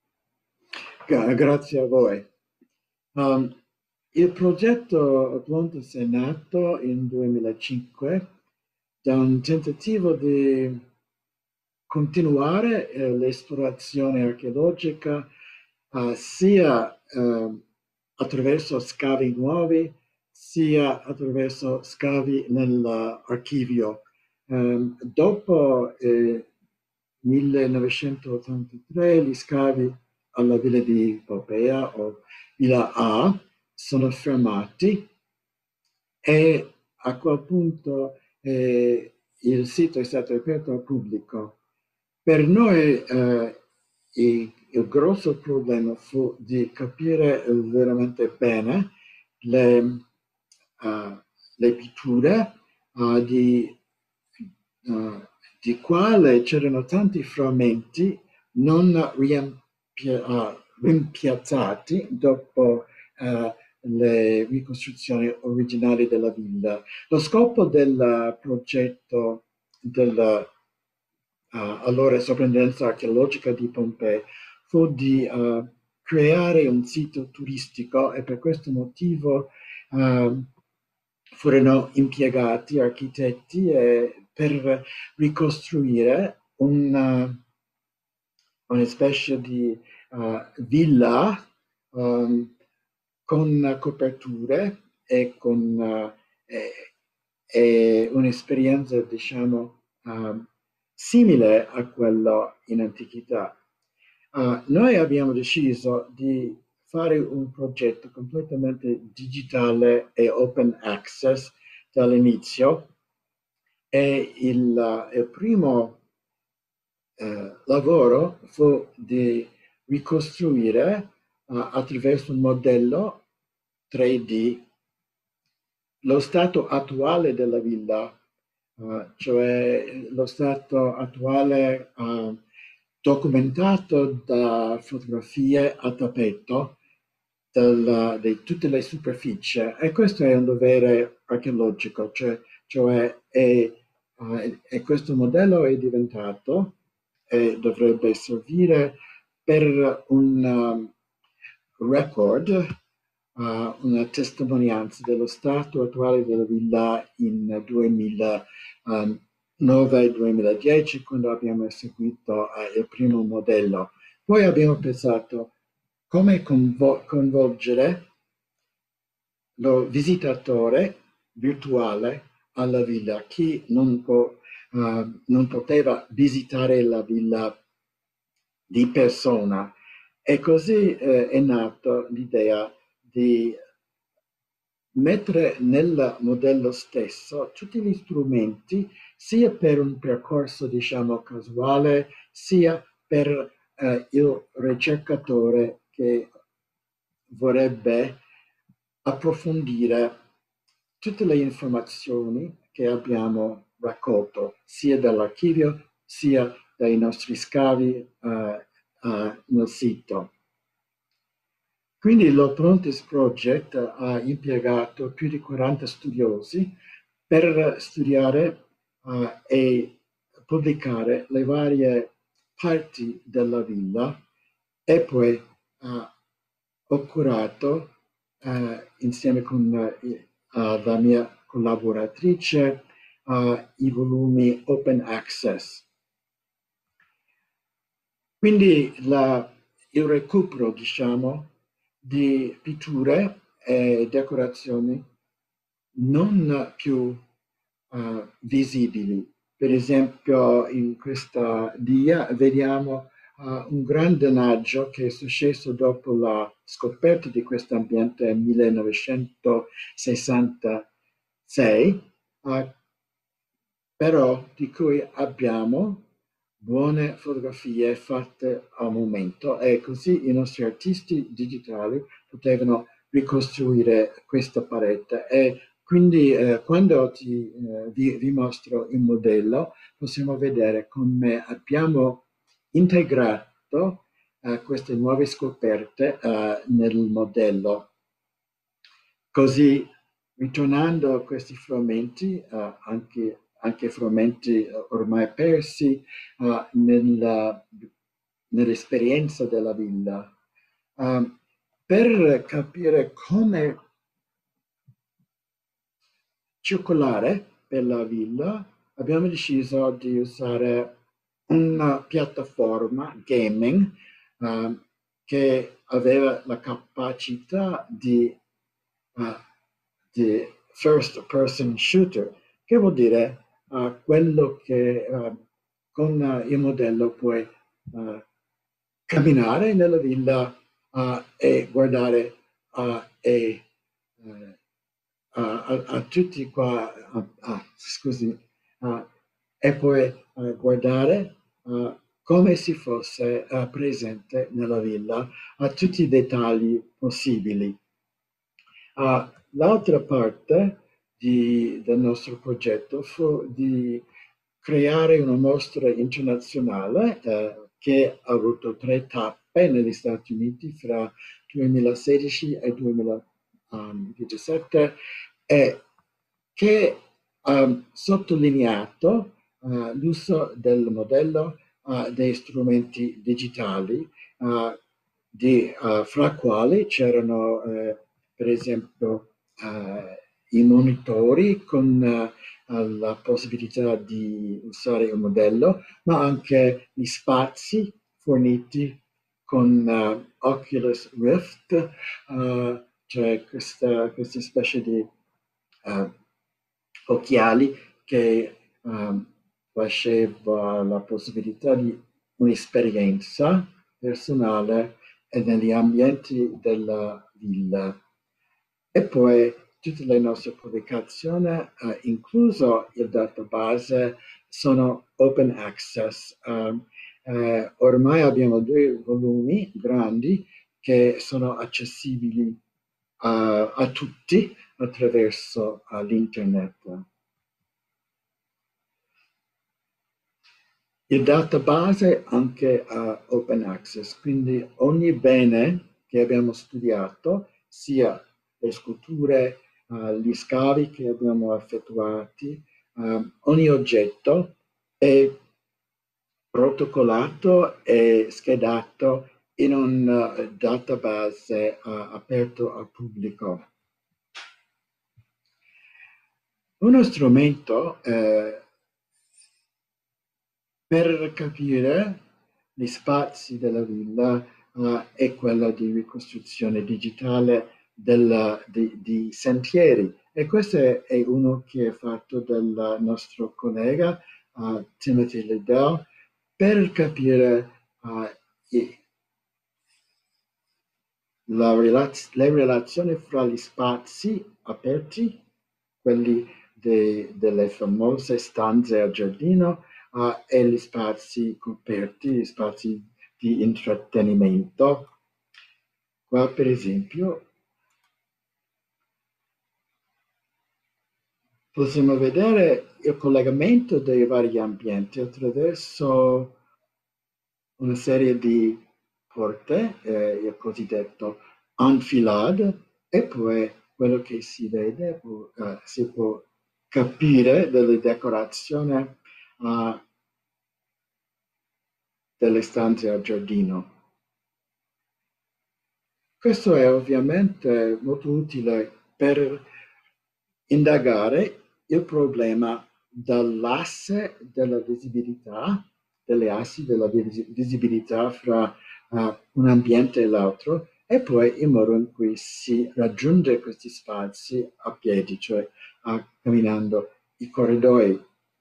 Speaker 4: Grazie a voi. Um, il progetto Oplontis è nato nel duemilacinque da un tentativo di continuare eh, l'esplorazione archeologica Uh, sia uh, attraverso scavi nuovi, sia attraverso scavi nell'archivio. Um, dopo il eh, millenovecentottantatré gli scavi alla Villa di Poppea o Villa A sono fermati e a quel punto eh, il sito è stato aperto al pubblico. Per noi eh, il, il grosso problema fu di capire veramente bene le, uh, le pitture uh, di, uh, di quale c'erano tanti frammenti non riempie, uh, rimpiazzati dopo uh, le ricostruzioni originali della villa. Lo scopo del progetto della uh, allora Soprintendenza Archeologica di Pompei fu di uh, creare un sito turistico e per questo motivo uh, furono impiegati architetti eh, per ricostruire una, una specie di uh, villa um, con coperture e con uh, e, e un'esperienza, diciamo, uh, simile a quella in antichità. Uh, noi abbiamo deciso di fare un progetto completamente digitale e open access dall'inizio e il, uh, il primo uh, lavoro fu di ricostruire uh, attraverso un modello tre D lo stato attuale della villa, uh, cioè lo stato attuale uh, documentato da fotografie a tappeto del, di tutte le superfici, e questo è un dovere archeologico, cioè, cioè è, uh, e questo modello è diventato e dovrebbe servire per un um, record, Uh, una testimonianza dello stato attuale della villa in duemilanove duemiladieci, quando abbiamo eseguito uh, il primo modello. Poi abbiamo pensato come convo- coinvolgere lo visitatore virtuale alla villa, chi non, può, uh, non poteva visitare la villa di persona. E così eh, è nata l'idea di mettere nel modello stesso tutti gli strumenti, sia per un percorso, diciamo, casuale, sia per eh, il ricercatore che vorrebbe approfondire tutte le informazioni che abbiamo raccolto, sia dall'archivio, sia dai nostri scavi uh, uh, nel sito. Quindi l'Oprontis Project ha impiegato più di quaranta studiosi per studiare uh, e pubblicare le varie parti della villa e poi ha uh, curato uh, insieme con uh, la mia collaboratrice uh, i volumi Open Access. Quindi la, il recupero, diciamo, di pitture e decorazioni non più uh, visibili. Per esempio in questa dia vediamo uh, un gran drenaggio che è successo dopo la scoperta di questo ambiente nel millenovecentosessantasei, uh, però di cui abbiamo buone fotografie fatte al momento, e così i nostri artisti digitali potevano ricostruire questa parete. E quindi eh, quando ti, eh, vi, vi mostro il modello possiamo vedere come abbiamo integrato eh, queste nuove scoperte eh, nel modello. Così, ritornando a questi frammenti, eh, anche anche frammenti ormai persi uh, nella, nell'esperienza della villa. Uh, per capire come circolare per la villa, abbiamo deciso di usare una piattaforma gaming uh, che aveva la capacità di, uh, di first person shooter, che vuol dire Uh, quello che uh, con uh, il modello puoi uh, camminare nella villa uh, e guardare uh, e, uh, a, a tutti qua, uh, uh, scusi, uh, e poi uh, guardare uh, come se fosse uh, presente nella villa a tutti i dettagli possibili. Uh, l'altra parte Di, del nostro progetto fu di creare una mostra internazionale eh, che ha avuto tre tappe e negli Stati Uniti fra duemilasedici e duemiladiciassette e che ha sottolineato uh, l'uso del modello uh, dei strumenti digitali, uh, di, uh, fra quali c'erano uh, per esempio uh, i monitori con uh, la possibilità di usare il modello, ma anche gli spazi forniti con uh, Oculus Rift, uh, cioè questa, questa specie di uh, occhiali che um, faceva la possibilità di un'esperienza personale e negli ambienti della villa. E poi tutte le nostre pubblicazioni, uh, incluso il database, sono open access. Um, eh, ormai abbiamo due volumi grandi che sono accessibili uh, a tutti attraverso uh, l'internet. Il database anche ha open access, quindi ogni bene che abbiamo studiato, sia le sculture, uh, gli scavi che abbiamo effettuati, uh, ogni oggetto è protocollato e schedato in un uh, database uh, aperto al pubblico. Uno strumento eh, per capire gli spazi della villa uh, è quello di ricostruzione digitale della, di, di sentieri, e questo è uno che è fatto dal nostro collega uh, Timothy Liddell per capire uh, i, la relaz- le relazioni fra gli spazi aperti, quelli de- delle famose stanze a giardino, uh, e gli spazi coperti, gli spazi di intrattenimento. Qua per esempio possiamo vedere il collegamento dei vari ambienti attraverso una serie di porte, eh, il cosiddetto enfilade, e poi quello che si vede, uh, si può capire delle decorazioni uh, delle stanze al giardino. Questo è ovviamente molto utile per indagare il problema dell'asse della visibilità, delle assi della visibilità fra uh, un ambiente e l'altro, e poi il modo in cui si raggiunge questi spazi a piedi, cioè uh, camminando i corridoi.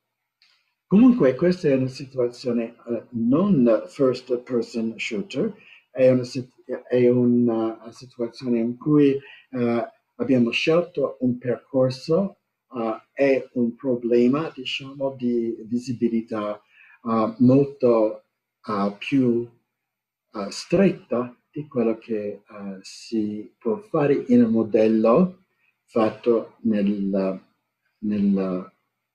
Speaker 4: Comunque questa è una situazione uh, non first person shooter, è una, è una situazione in cui uh, abbiamo scelto un percorso uh, e un problema, diciamo, di visibilità uh, molto uh, più uh, stretta di quello che uh, si può fare in un modello fatto nel, nel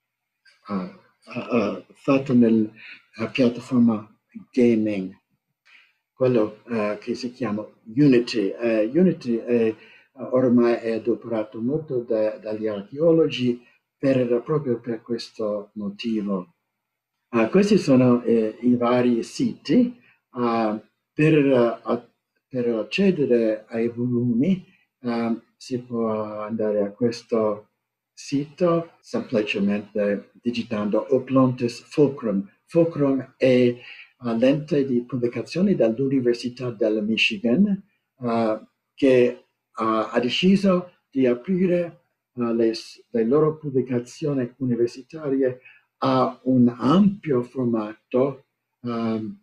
Speaker 4: uh, Uh, fatto nella uh, piattaforma gaming, quello uh, che si chiama Unity. Uh, Unity è, uh, ormai è adoperato molto da, dagli archeologi per, proprio per questo motivo. Uh, questi sono eh, i vari siti. Uh, per, uh, per accedere ai volumi uh, si può andare a questo sito semplicemente digitando Oplontis Fulcrum. Fulcrum è uh, l'ente di pubblicazioni dall'Università del Michigan uh, che uh, ha deciso di aprire uh, le, le loro pubblicazioni universitarie a un ampio formato um,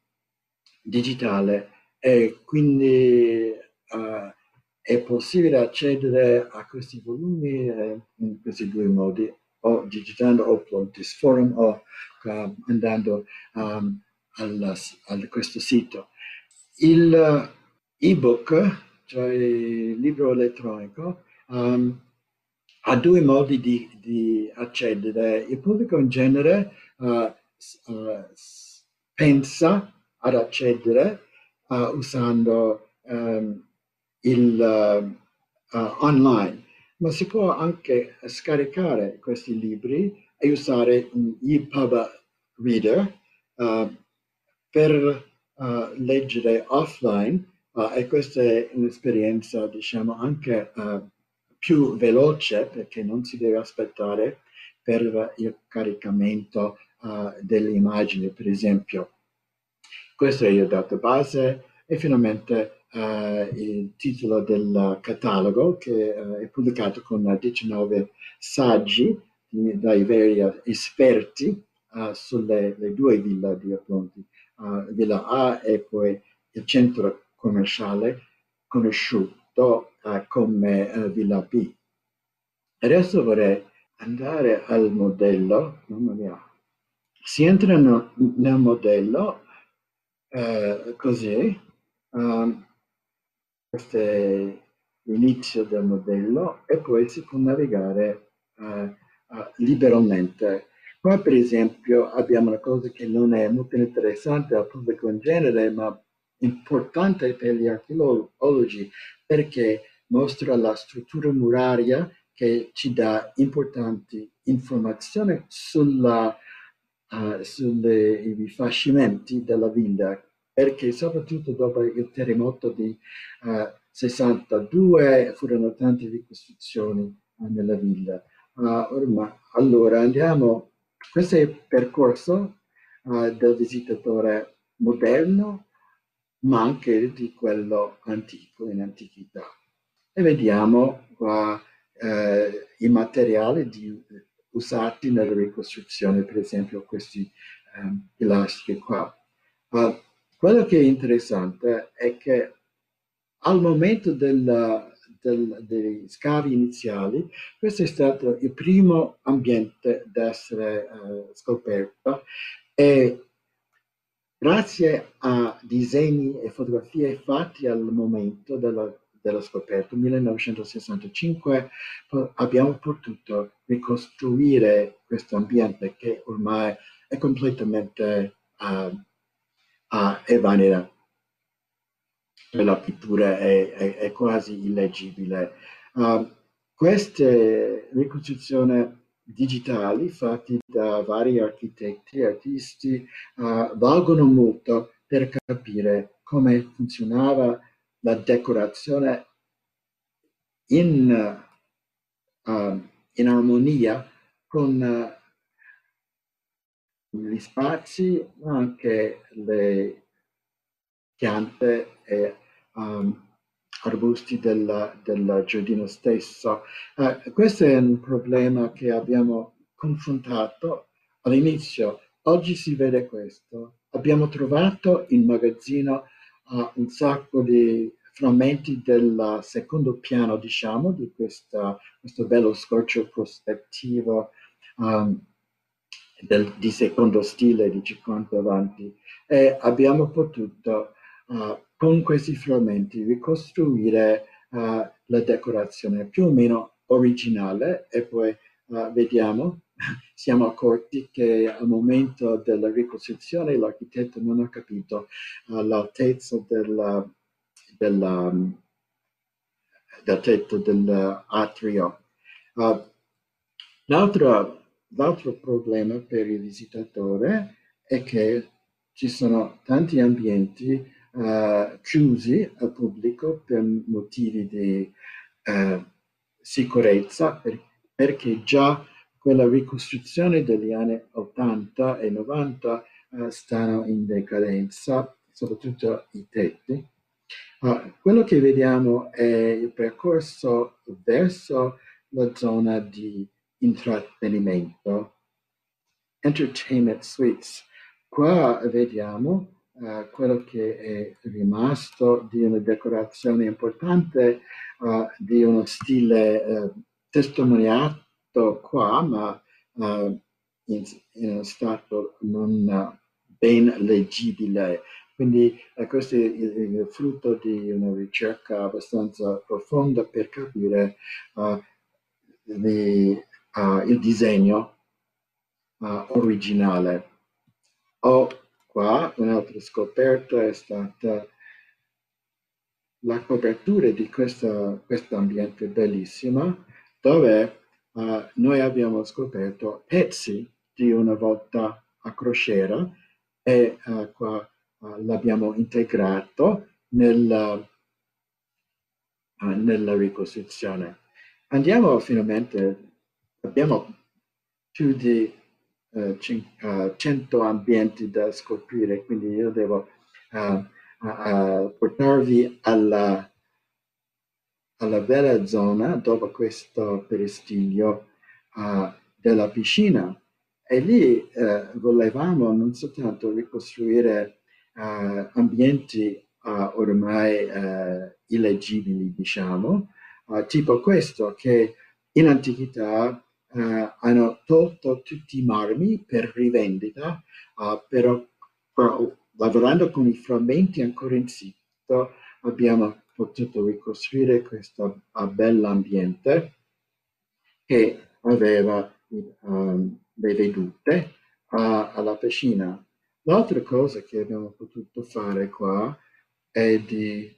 Speaker 4: digitale, e quindi uh, è possibile accedere a questi volumi eh, in questi due modi, o digitando Oplontis Forum o uh, andando um, al, a questo sito. Il uh, ebook, cioè il libro elettronico, um, ha due modi di, di accedere. Il pubblico in genere uh, uh, pensa ad accedere uh, usando um, il uh, uh, online, ma si può anche scaricare questi libri e usare un EPUB Reader uh, per uh, leggere offline, uh, e questa è un'esperienza, diciamo, anche uh, più veloce, perché non si deve aspettare per il caricamento uh, delle immagini, per esempio. Questo è il database e finalmente uh, il titolo del catalogo, che uh, è pubblicato con diciannove saggi di, dai veri esperti uh, sulle le due ville di Aponti, uh, Villa A e poi il centro commerciale conosciuto uh, come uh, Villa B. Adesso vorrei andare al modello, mamma mia, si entra no, nel modello eh, così, um, questo è l'inizio del modello e poi si può navigare uh, uh, liberamente. Qua per esempio abbiamo una cosa che non è molto interessante al pubblico in genere, ma importante per gli archeologi, perché mostra la struttura muraria che ci dà importanti informazioni sulla, uh, sui rifacimenti della villa, perché soprattutto dopo il terremoto di uh, sessantadue furono tante ricostruzioni uh, nella villa. Uh, ormai, allora andiamo, questo è il percorso uh, del visitatore moderno, ma anche di quello antico, in antichità. E vediamo qua eh, i materiali di, usati nella ricostruzione, per esempio questi eh, pilastri qua. Uh, quello che è interessante è che al momento del, del, degli scavi iniziali, questo è stato il primo ambiente da essere uh, scoperto e grazie a disegni e fotografie fatti al momento della, della scoperta, millenovecentosessantacinque, abbiamo potuto ricostruire questo ambiente che ormai è completamente uh, uh, evanera. La pittura è, è, è quasi illeggibile. Uh, queste ricostruzioni digitali fatte da vari architetti e artisti uh, valgono molto per capire come funzionava la decorazione in, uh, in armonia con uh, gli spazi, ma anche le piante e um, arbusti del, del giardino stesso. Uh, questo è un problema che abbiamo confrontato all'inizio. Oggi si vede questo. Abbiamo trovato in magazzino uh, un sacco di frammenti del secondo piano, diciamo, di questa, questo bello scorcio prospettivo um, del, di secondo stile di cinquanta avanti, e abbiamo potuto Uh, con questi frammenti ricostruire uh, la decorazione più o meno originale e poi uh, vediamo, siamo accorti che al momento della ricostruzione l'architetto non ha capito uh, l'altezza della, della, del tetto dell'atrio. Uh, l'altro, l'altro problema per il visitatore è che ci sono tanti ambienti Uh, chiusi al pubblico per motivi di uh, sicurezza, per, perché già quella ricostruzione degli anni ottanta e novanta uh, stanno in decadenza, soprattutto i tetti. Uh, quello che vediamo è il percorso verso la zona di intrattenimento, entertainment suites. Qua vediamo Uh, quello che è rimasto di una decorazione importante, uh, di uno stile uh, testimoniato qua, ma uh, in, in uno stato non uh, ben leggibile. Quindi uh, questo è il, il frutto di una ricerca abbastanza profonda per capire uh, di, uh, il disegno uh, originale. Oh, qua un'altra scoperta è stata la copertura di questo ambiente bellissimo, dove uh, noi abbiamo scoperto pezzi di una volta a crociera e uh, qua uh, l'abbiamo integrato nella, uh, nella ricostruzione. Andiamo finalmente, abbiamo più di uh, cento ambienti da scoprire, quindi io devo uh, uh, portarvi alla, alla vera zona dopo questo peristiglio uh, della piscina. E lì uh, volevamo non soltanto ricostruire uh, ambienti uh, ormai uh, illeggibili, diciamo, uh, tipo questo, che in antichità uh, hanno tolto tutti i marmi per rivendita, uh, però, però lavorando con i frammenti ancora in sito abbiamo potuto ricostruire questo uh, bell'ambiente che aveva um, le vedute uh, alla piscina. L'altra cosa che abbiamo potuto fare qua è di,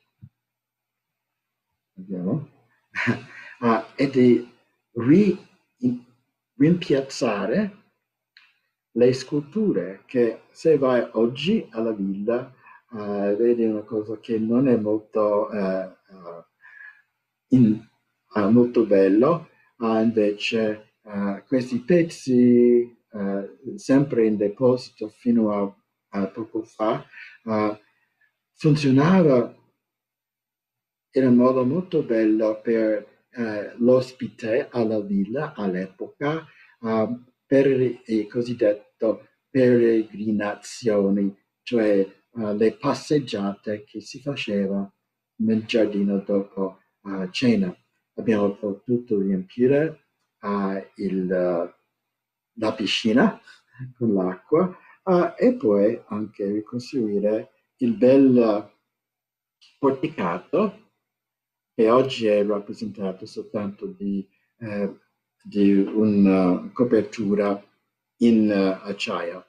Speaker 4: vediamo, uh, è di ri, in, rimpiazzare le sculture che se vai oggi alla villa uh, vedi una cosa che non è molto, uh, uh, in, uh, molto bello, uh, invece uh, questi pezzi uh, sempre in deposito fino a, a poco fa uh, funzionava in un modo molto bello per uh, l'ospite alla villa all'epoca, uh, per il cosiddetto peregrinazioni, cioè uh, le passeggiate che si faceva nel giardino dopo uh, cena. Abbiamo potuto riempire uh, il, uh, la piscina con l'acqua uh, e poi anche ricostruire il bel porticato che oggi è rappresentato soltanto di, eh, di una copertura in uh, acciaio.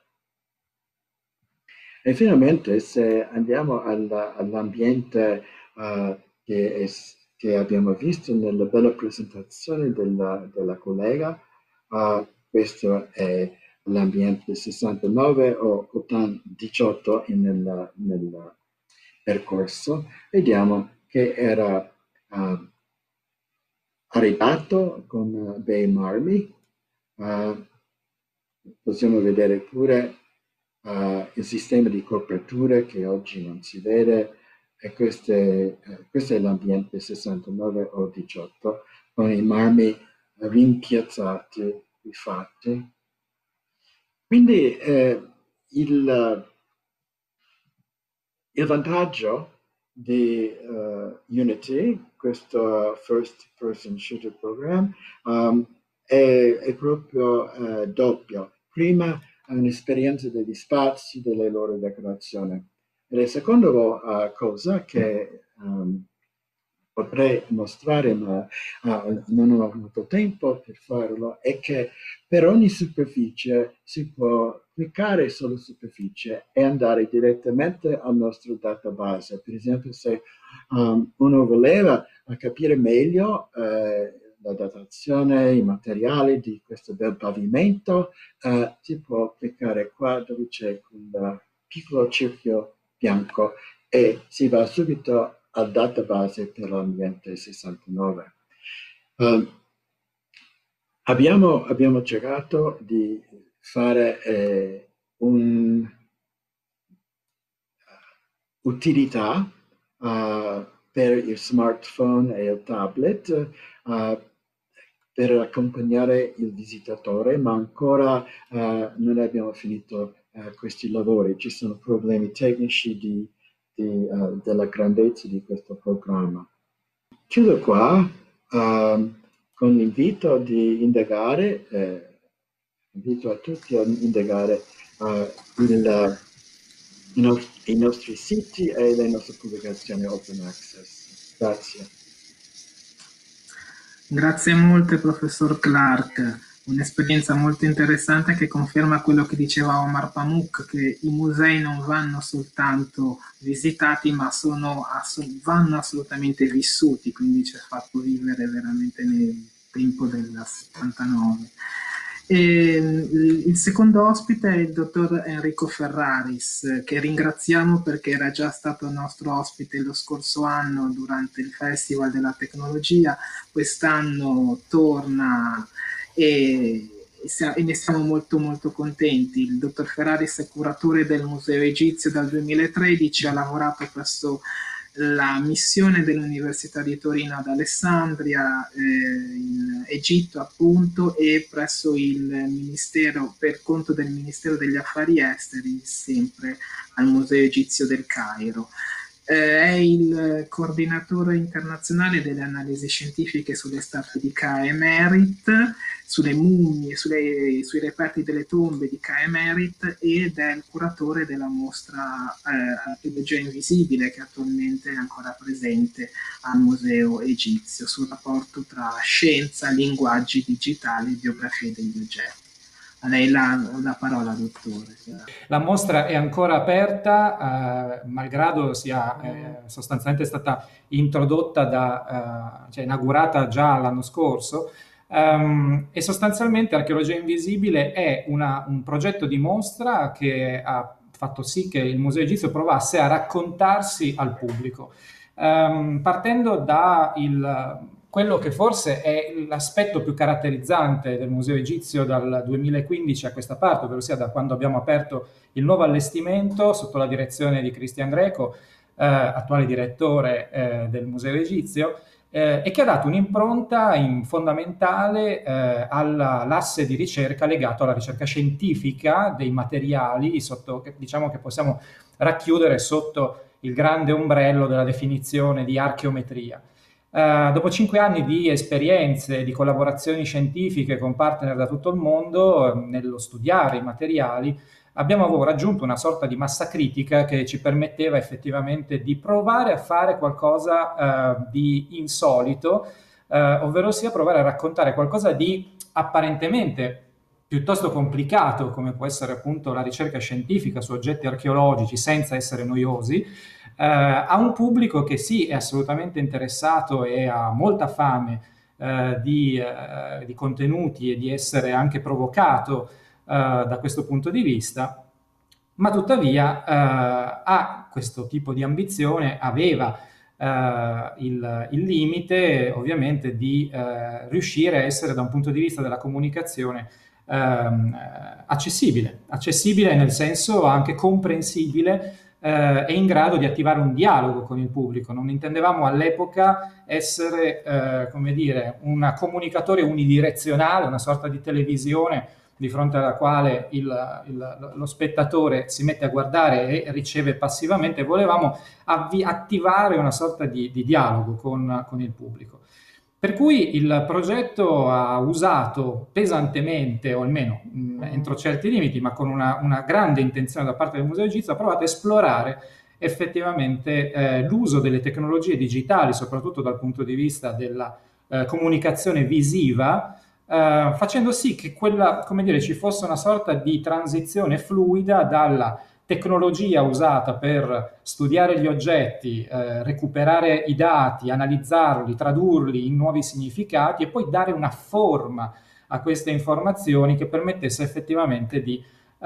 Speaker 4: E finalmente, se andiamo alla, all'ambiente uh, che, è, che abbiamo visto nella bella presentazione della, della collega, uh, questo è l'ambiente sessantanove o diciotto nel, nel percorso, vediamo che era uh, arrivato con uh, bei marmi. Uh, possiamo vedere pure uh, il sistema di coperture che oggi non si vede, e queste, uh, questo è l'ambiente sessantanove o diciotto con i marmi rimpiazzati, rifatti. Quindi eh, il, il vantaggio di uh, Unity, questo first person shooter program, um, è, è proprio uh, doppio. Prima un'esperienza degli spazi, delle loro decorazioni. E la seconda uh, cosa che um, potrei mostrare, ma uh, non ho avuto tempo per farlo, è che per ogni superficie si può cliccare sulla superficie e andare direttamente al nostro database. Per esempio, se um, uno voleva capire meglio eh, la datazione, i materiali di questo bel pavimento, eh, si può cliccare qua dove c'è quel piccolo cerchio bianco e si va subito al database per l'ambiente sessantanove. Um, abbiamo, abbiamo cercato di fare eh, un'utilità uh, per il smartphone e il tablet uh, per accompagnare il visitatore, ma ancora uh, non abbiamo finito uh, questi lavori. Ci sono problemi tecnici di Di, uh, della grandezza di questo programma. Chiudo qua uh, con l'invito di indagare, eh, invito a tutti a indagare uh, il, uh, i, nostri, i nostri siti e le nostre pubblicazioni open access. Grazie.
Speaker 1: Grazie molte, professor Clark. un'esperienza molto interessante che conferma quello che diceva Omar Pamuk, che i musei non vanno soltanto visitati, ma sono ass- vanno assolutamente vissuti, quindi ci ha fatto vivere veramente nel tempo del settantanove. E, il secondo ospite è il dottor Enrico Ferraris, che ringraziamo perché era già stato nostro ospite lo scorso anno durante il Festival della Tecnologia. Quest'anno torna e, e ne siamo molto molto contenti. Il dottor Ferraris è curatore del Museo Egizio dal duemilatredici, ha lavorato presso la missione dell'Università di Torino ad Alessandria, eh, in Egitto appunto, e presso il Ministero, per conto del Ministero degli Affari Esteri, sempre al Museo Egizio del Cairo. Eh, è il coordinatore internazionale delle analisi scientifiche sulle statue di Ka Emerit, sulle mummie, sulle, sui reperti delle tombe di Ka Emerit, ed è il curatore della mostra eh, Archeologia Invisibile, che attualmente è ancora presente al Museo Egizio, sul rapporto tra scienza, linguaggi digitali e biografie degli oggetti. A lei la, la parola, dottore.
Speaker 5: La mostra è ancora aperta, eh, malgrado sia eh, sostanzialmente stata introdotta, da, eh, cioè inaugurata già l'anno scorso, um, e sostanzialmente Archeologia Invisibile è una, un progetto di mostra che ha fatto sì che il Museo Egizio provasse a raccontarsi al pubblico, um, partendo da il... quello che forse è l'aspetto più caratterizzante del Museo Egizio dal duemilaquindici a questa parte, ovvero sia da quando abbiamo aperto il nuovo allestimento sotto la direzione di Cristian Greco, eh, attuale direttore eh, del Museo Egizio, eh, e che ha dato un'impronta in fondamentale eh, all'asse di ricerca legato alla ricerca scientifica dei materiali, sotto, diciamo che possiamo racchiudere sotto il grande ombrello della definizione di archeometria. Uh, dopo cinque anni di esperienze, di collaborazioni scientifiche con partner da tutto il mondo, eh, nello studiare i materiali, abbiamo raggiunto una sorta di massa critica che ci permetteva effettivamente di provare a fare qualcosa uh, di insolito, uh, ovvero sia provare a raccontare qualcosa di apparentemente piuttosto complicato, come può essere appunto la ricerca scientifica su oggetti archeologici, senza essere noiosi, Uh, a un pubblico che sì, è assolutamente interessato e ha molta fame uh, di, uh, di contenuti e di essere anche provocato uh, da questo punto di vista, ma tuttavia uh, ha questo tipo di ambizione, aveva uh, il, il limite ovviamente di uh, riuscire a essere da un punto di vista della comunicazione uh, accessibile, accessibile nel senso anche comprensibile, Eh, è in grado di attivare un dialogo con il pubblico. Non intendevamo all'epoca essere, eh, come dire, un comunicatore unidirezionale, una sorta di televisione di fronte alla quale il, il, lo spettatore si mette a guardare e riceve passivamente. Volevamo avvi- attivare una sorta di, di dialogo con, con il pubblico. Per cui il progetto ha usato pesantemente, o almeno mh, entro certi limiti, ma con una, una grande intenzione da parte del Museo Egizio, ha provato a esplorare effettivamente eh, l'uso delle tecnologie digitali, soprattutto dal punto di vista della eh, comunicazione visiva, eh, facendo sì che quella, come dire, ci fosse una sorta di transizione fluida dalla tecnologia usata per studiare gli oggetti, eh, recuperare i dati, analizzarli, tradurli in nuovi significati e poi dare una forma a queste informazioni che permettesse effettivamente di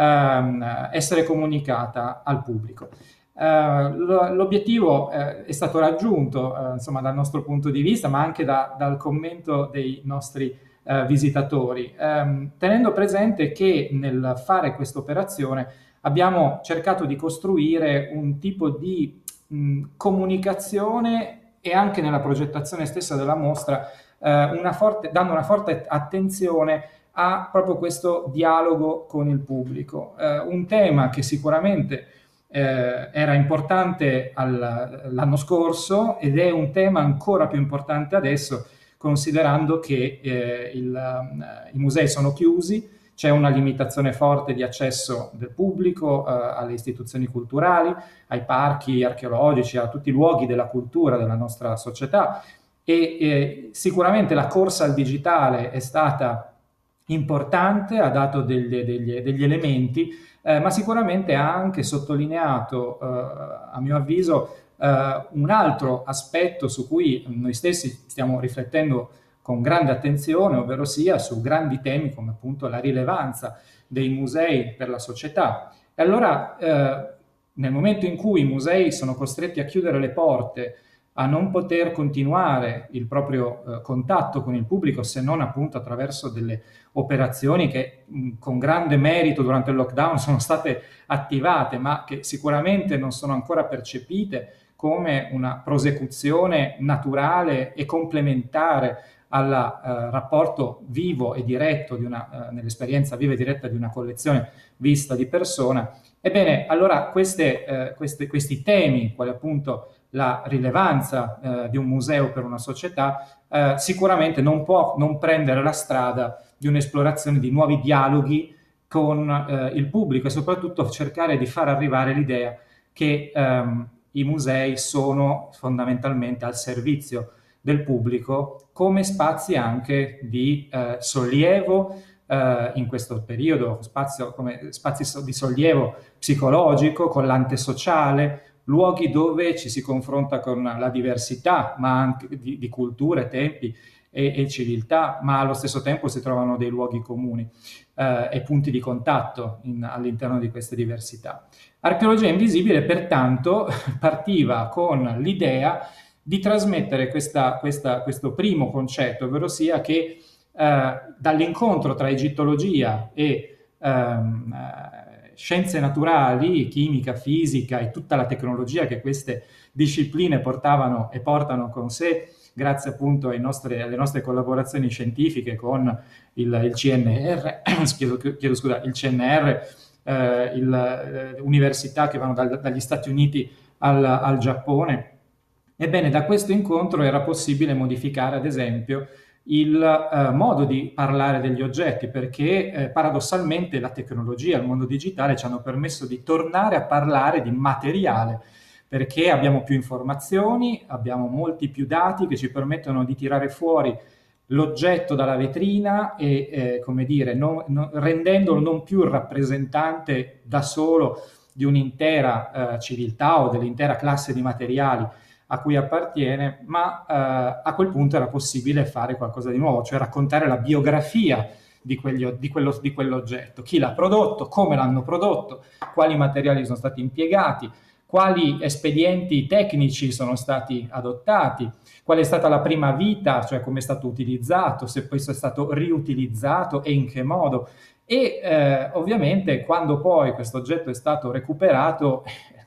Speaker 5: ehm, essere comunicata al pubblico. Eh, l'obiettivo eh, è stato raggiunto eh, insomma, dal nostro punto di vista, ma anche da, dal commento dei nostri eh, visitatori, ehm, tenendo presente che nel fare questa operazione abbiamo cercato di costruire un tipo di mh, comunicazione e anche nella progettazione stessa della mostra, eh, una forte, dando una forte attenzione a proprio questo dialogo con il pubblico. Eh, un tema che sicuramente eh, era importante al, l'anno scorso ed è un tema ancora più importante adesso, considerando che eh, il, i musei sono chiusi, c'è una limitazione forte di accesso del pubblico eh, alle istituzioni culturali, ai parchi archeologici, a tutti i luoghi della cultura della nostra società e eh, sicuramente la corsa al digitale è stata importante, ha dato degli, degli, degli elementi, eh, ma sicuramente ha anche sottolineato, eh, a mio avviso, eh, un altro aspetto su cui noi stessi stiamo riflettendo con grande attenzione, ovvero sia su grandi temi come appunto la rilevanza dei musei per la società. E allora, eh, nel momento in cui i musei sono costretti a chiudere le porte, a non poter continuare il proprio eh, contatto con il pubblico, se non appunto attraverso delle operazioni che mh, con grande merito durante il lockdown sono state attivate, ma che sicuramente non sono ancora percepite come una prosecuzione naturale e complementare al eh, rapporto vivo e diretto di una, eh, nell'esperienza viva e diretta di una collezione vista di persona. Ebbene, allora queste, eh, queste, questi temi, quali appunto la rilevanza eh, di un museo per una società, eh, sicuramente non può non prendere la strada di un'esplorazione di nuovi dialoghi con eh, il pubblico e soprattutto cercare di far arrivare l'idea che ehm, i musei sono fondamentalmente al servizio del pubblico come spazi anche di eh, sollievo eh, in questo periodo, spazio, come spazi di sollievo psicologico, collante sociale, luoghi dove ci si confronta con la diversità, ma anche di, di culture, tempi e, e civiltà, ma allo stesso tempo si trovano dei luoghi comuni eh, e punti di contatto in, all'interno di queste diversità. Archeologia Invisibile, pertanto, partiva con l'idea di trasmettere questa, questa, questo primo concetto, ovvero sia che eh, dall'incontro tra egittologia e ehm, scienze naturali, chimica, fisica e tutta la tecnologia che queste discipline portavano e portano con sé, grazie appunto ai nostre, alle nostre collaborazioni scientifiche con il, il C N R, chiedo, chiedo scusa, il C N R, eh, il, eh, università che vanno dal, dagli Stati Uniti al, al Giappone. Ebbene, da questo incontro era possibile modificare, ad esempio, il eh, modo di parlare degli oggetti, perché eh, paradossalmente la tecnologia, il mondo digitale ci hanno permesso di tornare a parlare di materiale, perché abbiamo più informazioni, abbiamo molti più dati che ci permettono di tirare fuori l'oggetto dalla vetrina e, eh, come dire, non, non, rendendolo non più il rappresentante da solo di un'intera eh, civiltà o dell'intera classe di materiali a cui appartiene, ma eh, a quel punto era possibile fare qualcosa di nuovo, cioè raccontare la biografia di, quegli, di, quello, di quell'oggetto, chi l'ha prodotto, come l'hanno prodotto, quali materiali sono stati impiegati, quali espedienti tecnici sono stati adottati, qual è stata la prima vita, cioè come è stato utilizzato, se poi è stato riutilizzato e in che modo. E eh, ovviamente quando poi questo oggetto è stato recuperato,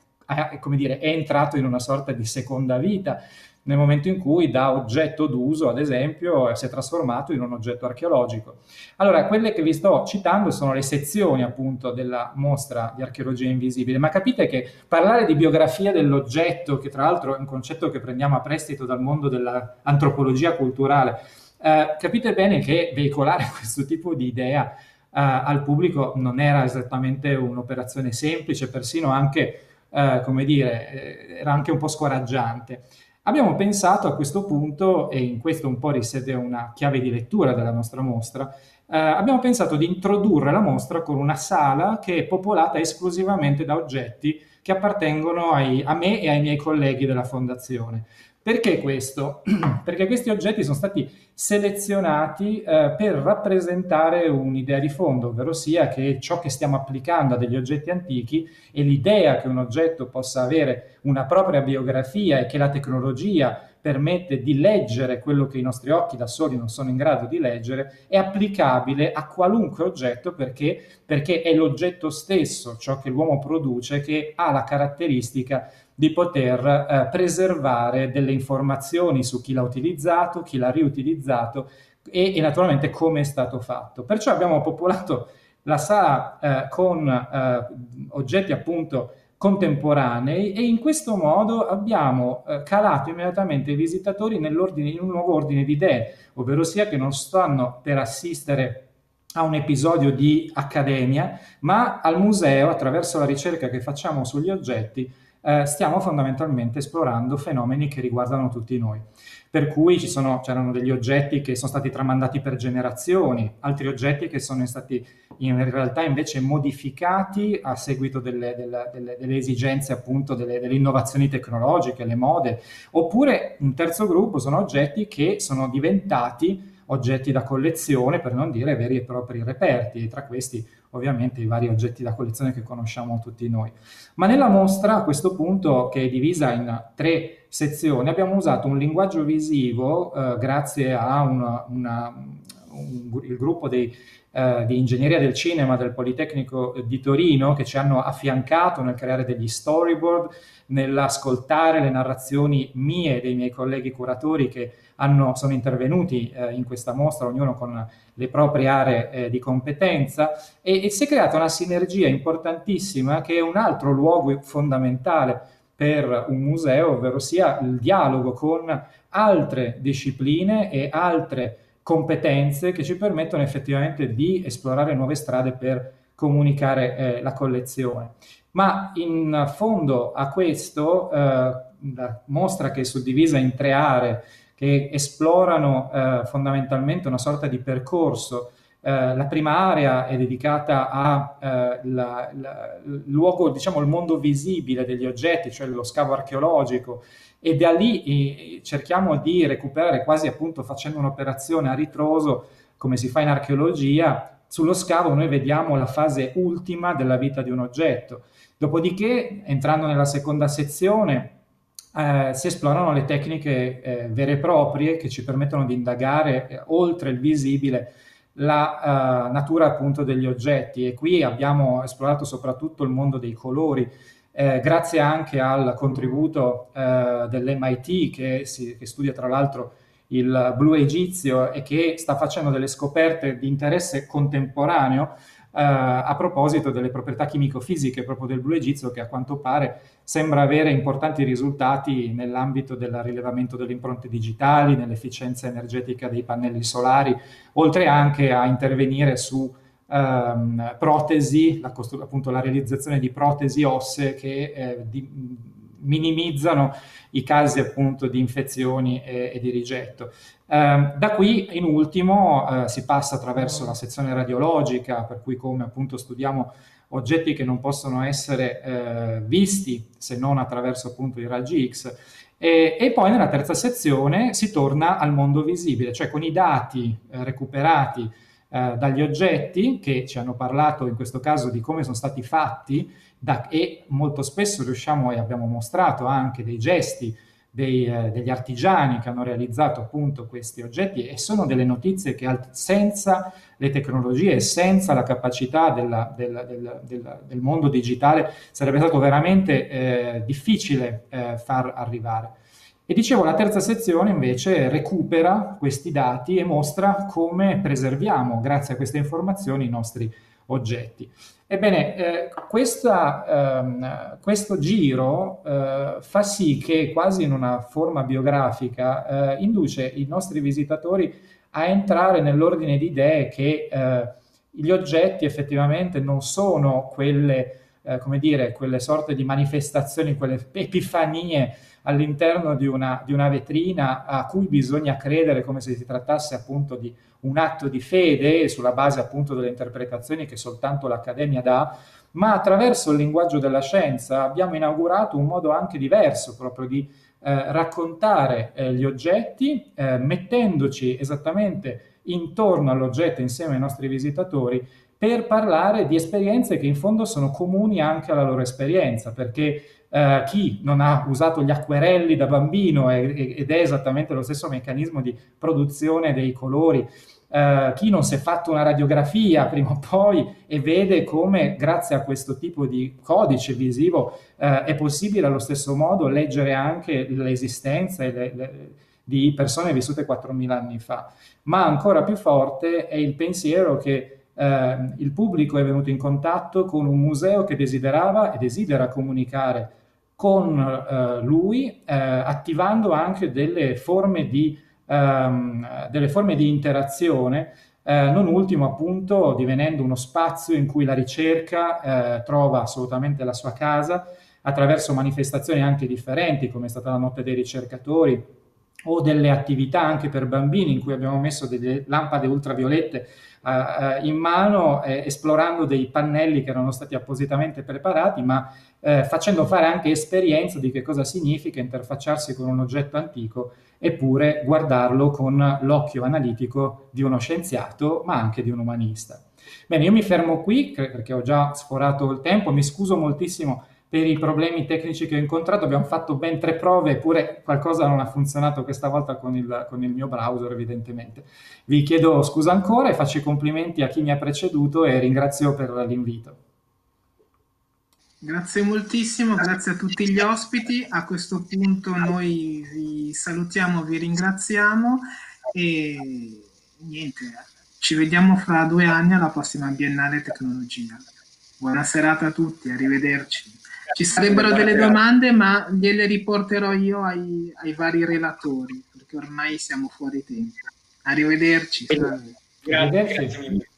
Speaker 5: è, come dire, è entrato in una sorta di seconda vita, nel momento in cui da oggetto d'uso, ad esempio, si è trasformato in un oggetto archeologico. Allora, quelle che vi sto citando sono le sezioni, appunto, della mostra di Archeologia Invisibile, ma capite che parlare di biografia dell'oggetto, che tra l'altro è un concetto che prendiamo a prestito dal mondo dell'antropologia culturale, eh, capite bene che veicolare questo tipo di idea eh, al pubblico non era esattamente un'operazione semplice, persino anche, eh, come dire, era anche un po' scoraggiante. Abbiamo pensato a questo punto, e in questo un po' risiede una chiave di lettura della nostra mostra, eh, abbiamo pensato di introdurre la mostra con una sala che è popolata esclusivamente da oggetti che appartengono ai, a me e ai miei colleghi della Fondazione. Perché questo? Perché questi oggetti sono stati selezionati eh, per rappresentare un'idea di fondo, ovvero sia che ciò che stiamo applicando a degli oggetti antichi e l'idea che un oggetto possa avere una propria biografia e che la tecnologia permette di leggere quello che i nostri occhi da soli non sono in grado di leggere, è applicabile a qualunque oggetto perché, perché è l'oggetto stesso, ciò che l'uomo produce, che ha la caratteristica di poter eh, preservare delle informazioni su chi l'ha utilizzato, chi l'ha riutilizzato e, e naturalmente come è stato fatto. Perciò abbiamo popolato la sala eh, con eh, oggetti appunto contemporanei e in questo modo abbiamo eh, calato immediatamente i visitatori nell'ordine, in un nuovo ordine di idee, ovvero sia che non stanno per assistere a un episodio di accademia, ma al museo, attraverso la ricerca che facciamo sugli oggetti, eh, stiamo fondamentalmente esplorando fenomeni che riguardano tutti noi. Per cui ci sono, c'erano degli oggetti che sono stati tramandati per generazioni, altri oggetti che sono stati in realtà invece modificati a seguito delle, delle, delle, delle esigenze appunto delle, delle innovazioni tecnologiche, le mode, oppure un terzo gruppo sono oggetti che sono diventati oggetti da collezione, per non dire veri e propri reperti, e tra questi ovviamente i vari oggetti da collezione che conosciamo tutti noi. Ma nella mostra, a questo punto, che è divisa in tre sezioni, abbiamo usato un linguaggio visivo eh, grazie a una, una, un, il gruppo dei, eh, di ingegneria del cinema del Politecnico di Torino, che ci hanno affiancato nel creare degli storyboard, nell'ascoltare le narrazioni mie e dei miei colleghi curatori che hanno, sono intervenuti eh, in questa mostra, ognuno con le proprie aree eh, di competenza, e, e si è creata una sinergia importantissima che è un altro luogo fondamentale per un museo, ovvero sia il dialogo con altre discipline e altre competenze che ci permettono effettivamente di esplorare nuove strade per comunicare eh, la collezione. Ma in fondo a questo, eh, la mostra, che è suddivisa in tre aree che esplorano eh, fondamentalmente una sorta di percorso. Eh, la prima area è dedicata al eh, luogo, diciamo, il mondo visibile degli oggetti, cioè lo scavo archeologico, e da lì eh, cerchiamo di recuperare, quasi appunto facendo un'operazione a ritroso, come si fa in archeologia. Sullo scavo noi vediamo la fase ultima della vita di un oggetto. Dopodiché, entrando nella seconda sezione, eh, si esplorano le tecniche eh, vere e proprie che ci permettono di indagare eh, oltre il visibile la uh, natura appunto degli oggetti, e qui abbiamo esplorato soprattutto il mondo dei colori, eh, grazie anche al contributo eh, dell'M I T che, si, che studia tra l'altro il blu egizio e che sta facendo delle scoperte di interesse contemporaneo eh, a proposito delle proprietà chimico-fisiche proprio del blu egizio, che a quanto pare sembra avere importanti risultati nell'ambito del rilevamento delle impronte digitali, nell'efficienza energetica dei pannelli solari, oltre anche a intervenire su ehm, protesi, la, appunto la realizzazione di protesi ossee che eh, di, minimizzano i casi appunto di infezioni e, e di rigetto. Eh, da qui in ultimo eh, si passa attraverso la sezione radiologica, per cui come appunto studiamo oggetti che non possono essere eh, visti se non attraverso appunto i raggi X, e, e poi nella terza sezione si torna al mondo visibile, cioè con i dati eh, recuperati eh, dagli oggetti che ci hanno parlato in questo caso di come sono stati fatti, da, e molto spesso riusciamo e abbiamo mostrato anche dei gesti dei, eh, degli artigiani che hanno realizzato appunto questi oggetti, e sono delle notizie che senza le tecnologie e senza la capacità della, della, della, della, del mondo digitale sarebbe stato veramente eh, difficile eh, far arrivare. E dicevo, la terza sezione invece recupera questi dati e mostra come preserviamo, grazie a queste informazioni, i nostri oggetti. Ebbene, eh, questa, ehm, questo giro eh, fa sì che, quasi in una forma biografica, eh, induce i nostri visitatori a entrare nell'ordine di idee che eh, gli oggetti effettivamente non sono quelle, eh, come dire, quelle sorte di manifestazioni, quelle epifanie all'interno di una, di una vetrina a cui bisogna credere come se si trattasse appunto di un atto di fede sulla base appunto delle interpretazioni che soltanto l'Accademia dà, ma attraverso il linguaggio della scienza abbiamo inaugurato un modo anche diverso proprio di eh, raccontare eh, gli oggetti, eh, mettendoci esattamente intorno all'oggetto insieme ai nostri visitatori per parlare di esperienze che in fondo sono comuni anche alla loro esperienza, perché Uh, chi non ha usato gli acquerelli da bambino è, ed è esattamente lo stesso meccanismo di produzione dei colori, uh, chi non si è fatto una radiografia prima o poi e vede come grazie a questo tipo di codice visivo uh, è possibile allo stesso modo leggere anche l'esistenza e le, le, di persone vissute quattromila anni fa. Ma ancora più forte è il pensiero che uh, il pubblico è venuto in contatto con un museo che desiderava e desidera comunicare con eh, lui, eh, attivando anche delle forme di, ehm, delle forme di interazione, eh, non ultimo appunto divenendo uno spazio in cui la ricerca eh, trova assolutamente la sua casa, attraverso manifestazioni anche differenti, come è stata la notte dei ricercatori, o delle attività anche per bambini in cui abbiamo messo delle lampade ultraviolette uh, uh, in mano, eh, esplorando dei pannelli che erano stati appositamente preparati, ma eh, facendo fare anche esperienza di che cosa significa interfacciarsi con un oggetto antico eppure guardarlo con l'occhio analitico di uno scienziato, ma anche di un umanista. Bene, io mi fermo qui perché ho già sforato il tempo, mi scuso moltissimo per i problemi tecnici che ho incontrato, abbiamo fatto ben tre prove, eppure qualcosa non ha funzionato questa volta con il, con il mio browser, evidentemente. Vi chiedo scusa ancora e faccio i complimenti a chi mi ha preceduto e ringrazio per l'invito.
Speaker 1: Grazie moltissimo, grazie a tutti gli ospiti. A questo punto noi vi salutiamo, vi ringraziamo e niente, ci vediamo fra due anni alla prossima Biennale Tecnologia. Buona serata a tutti, arrivederci. Ci sarebbero delle domande, ma gliele riporterò io ai, ai vari relatori, perché ormai siamo fuori tempo. Arrivederci.
Speaker 2: Grazie, grazie mille.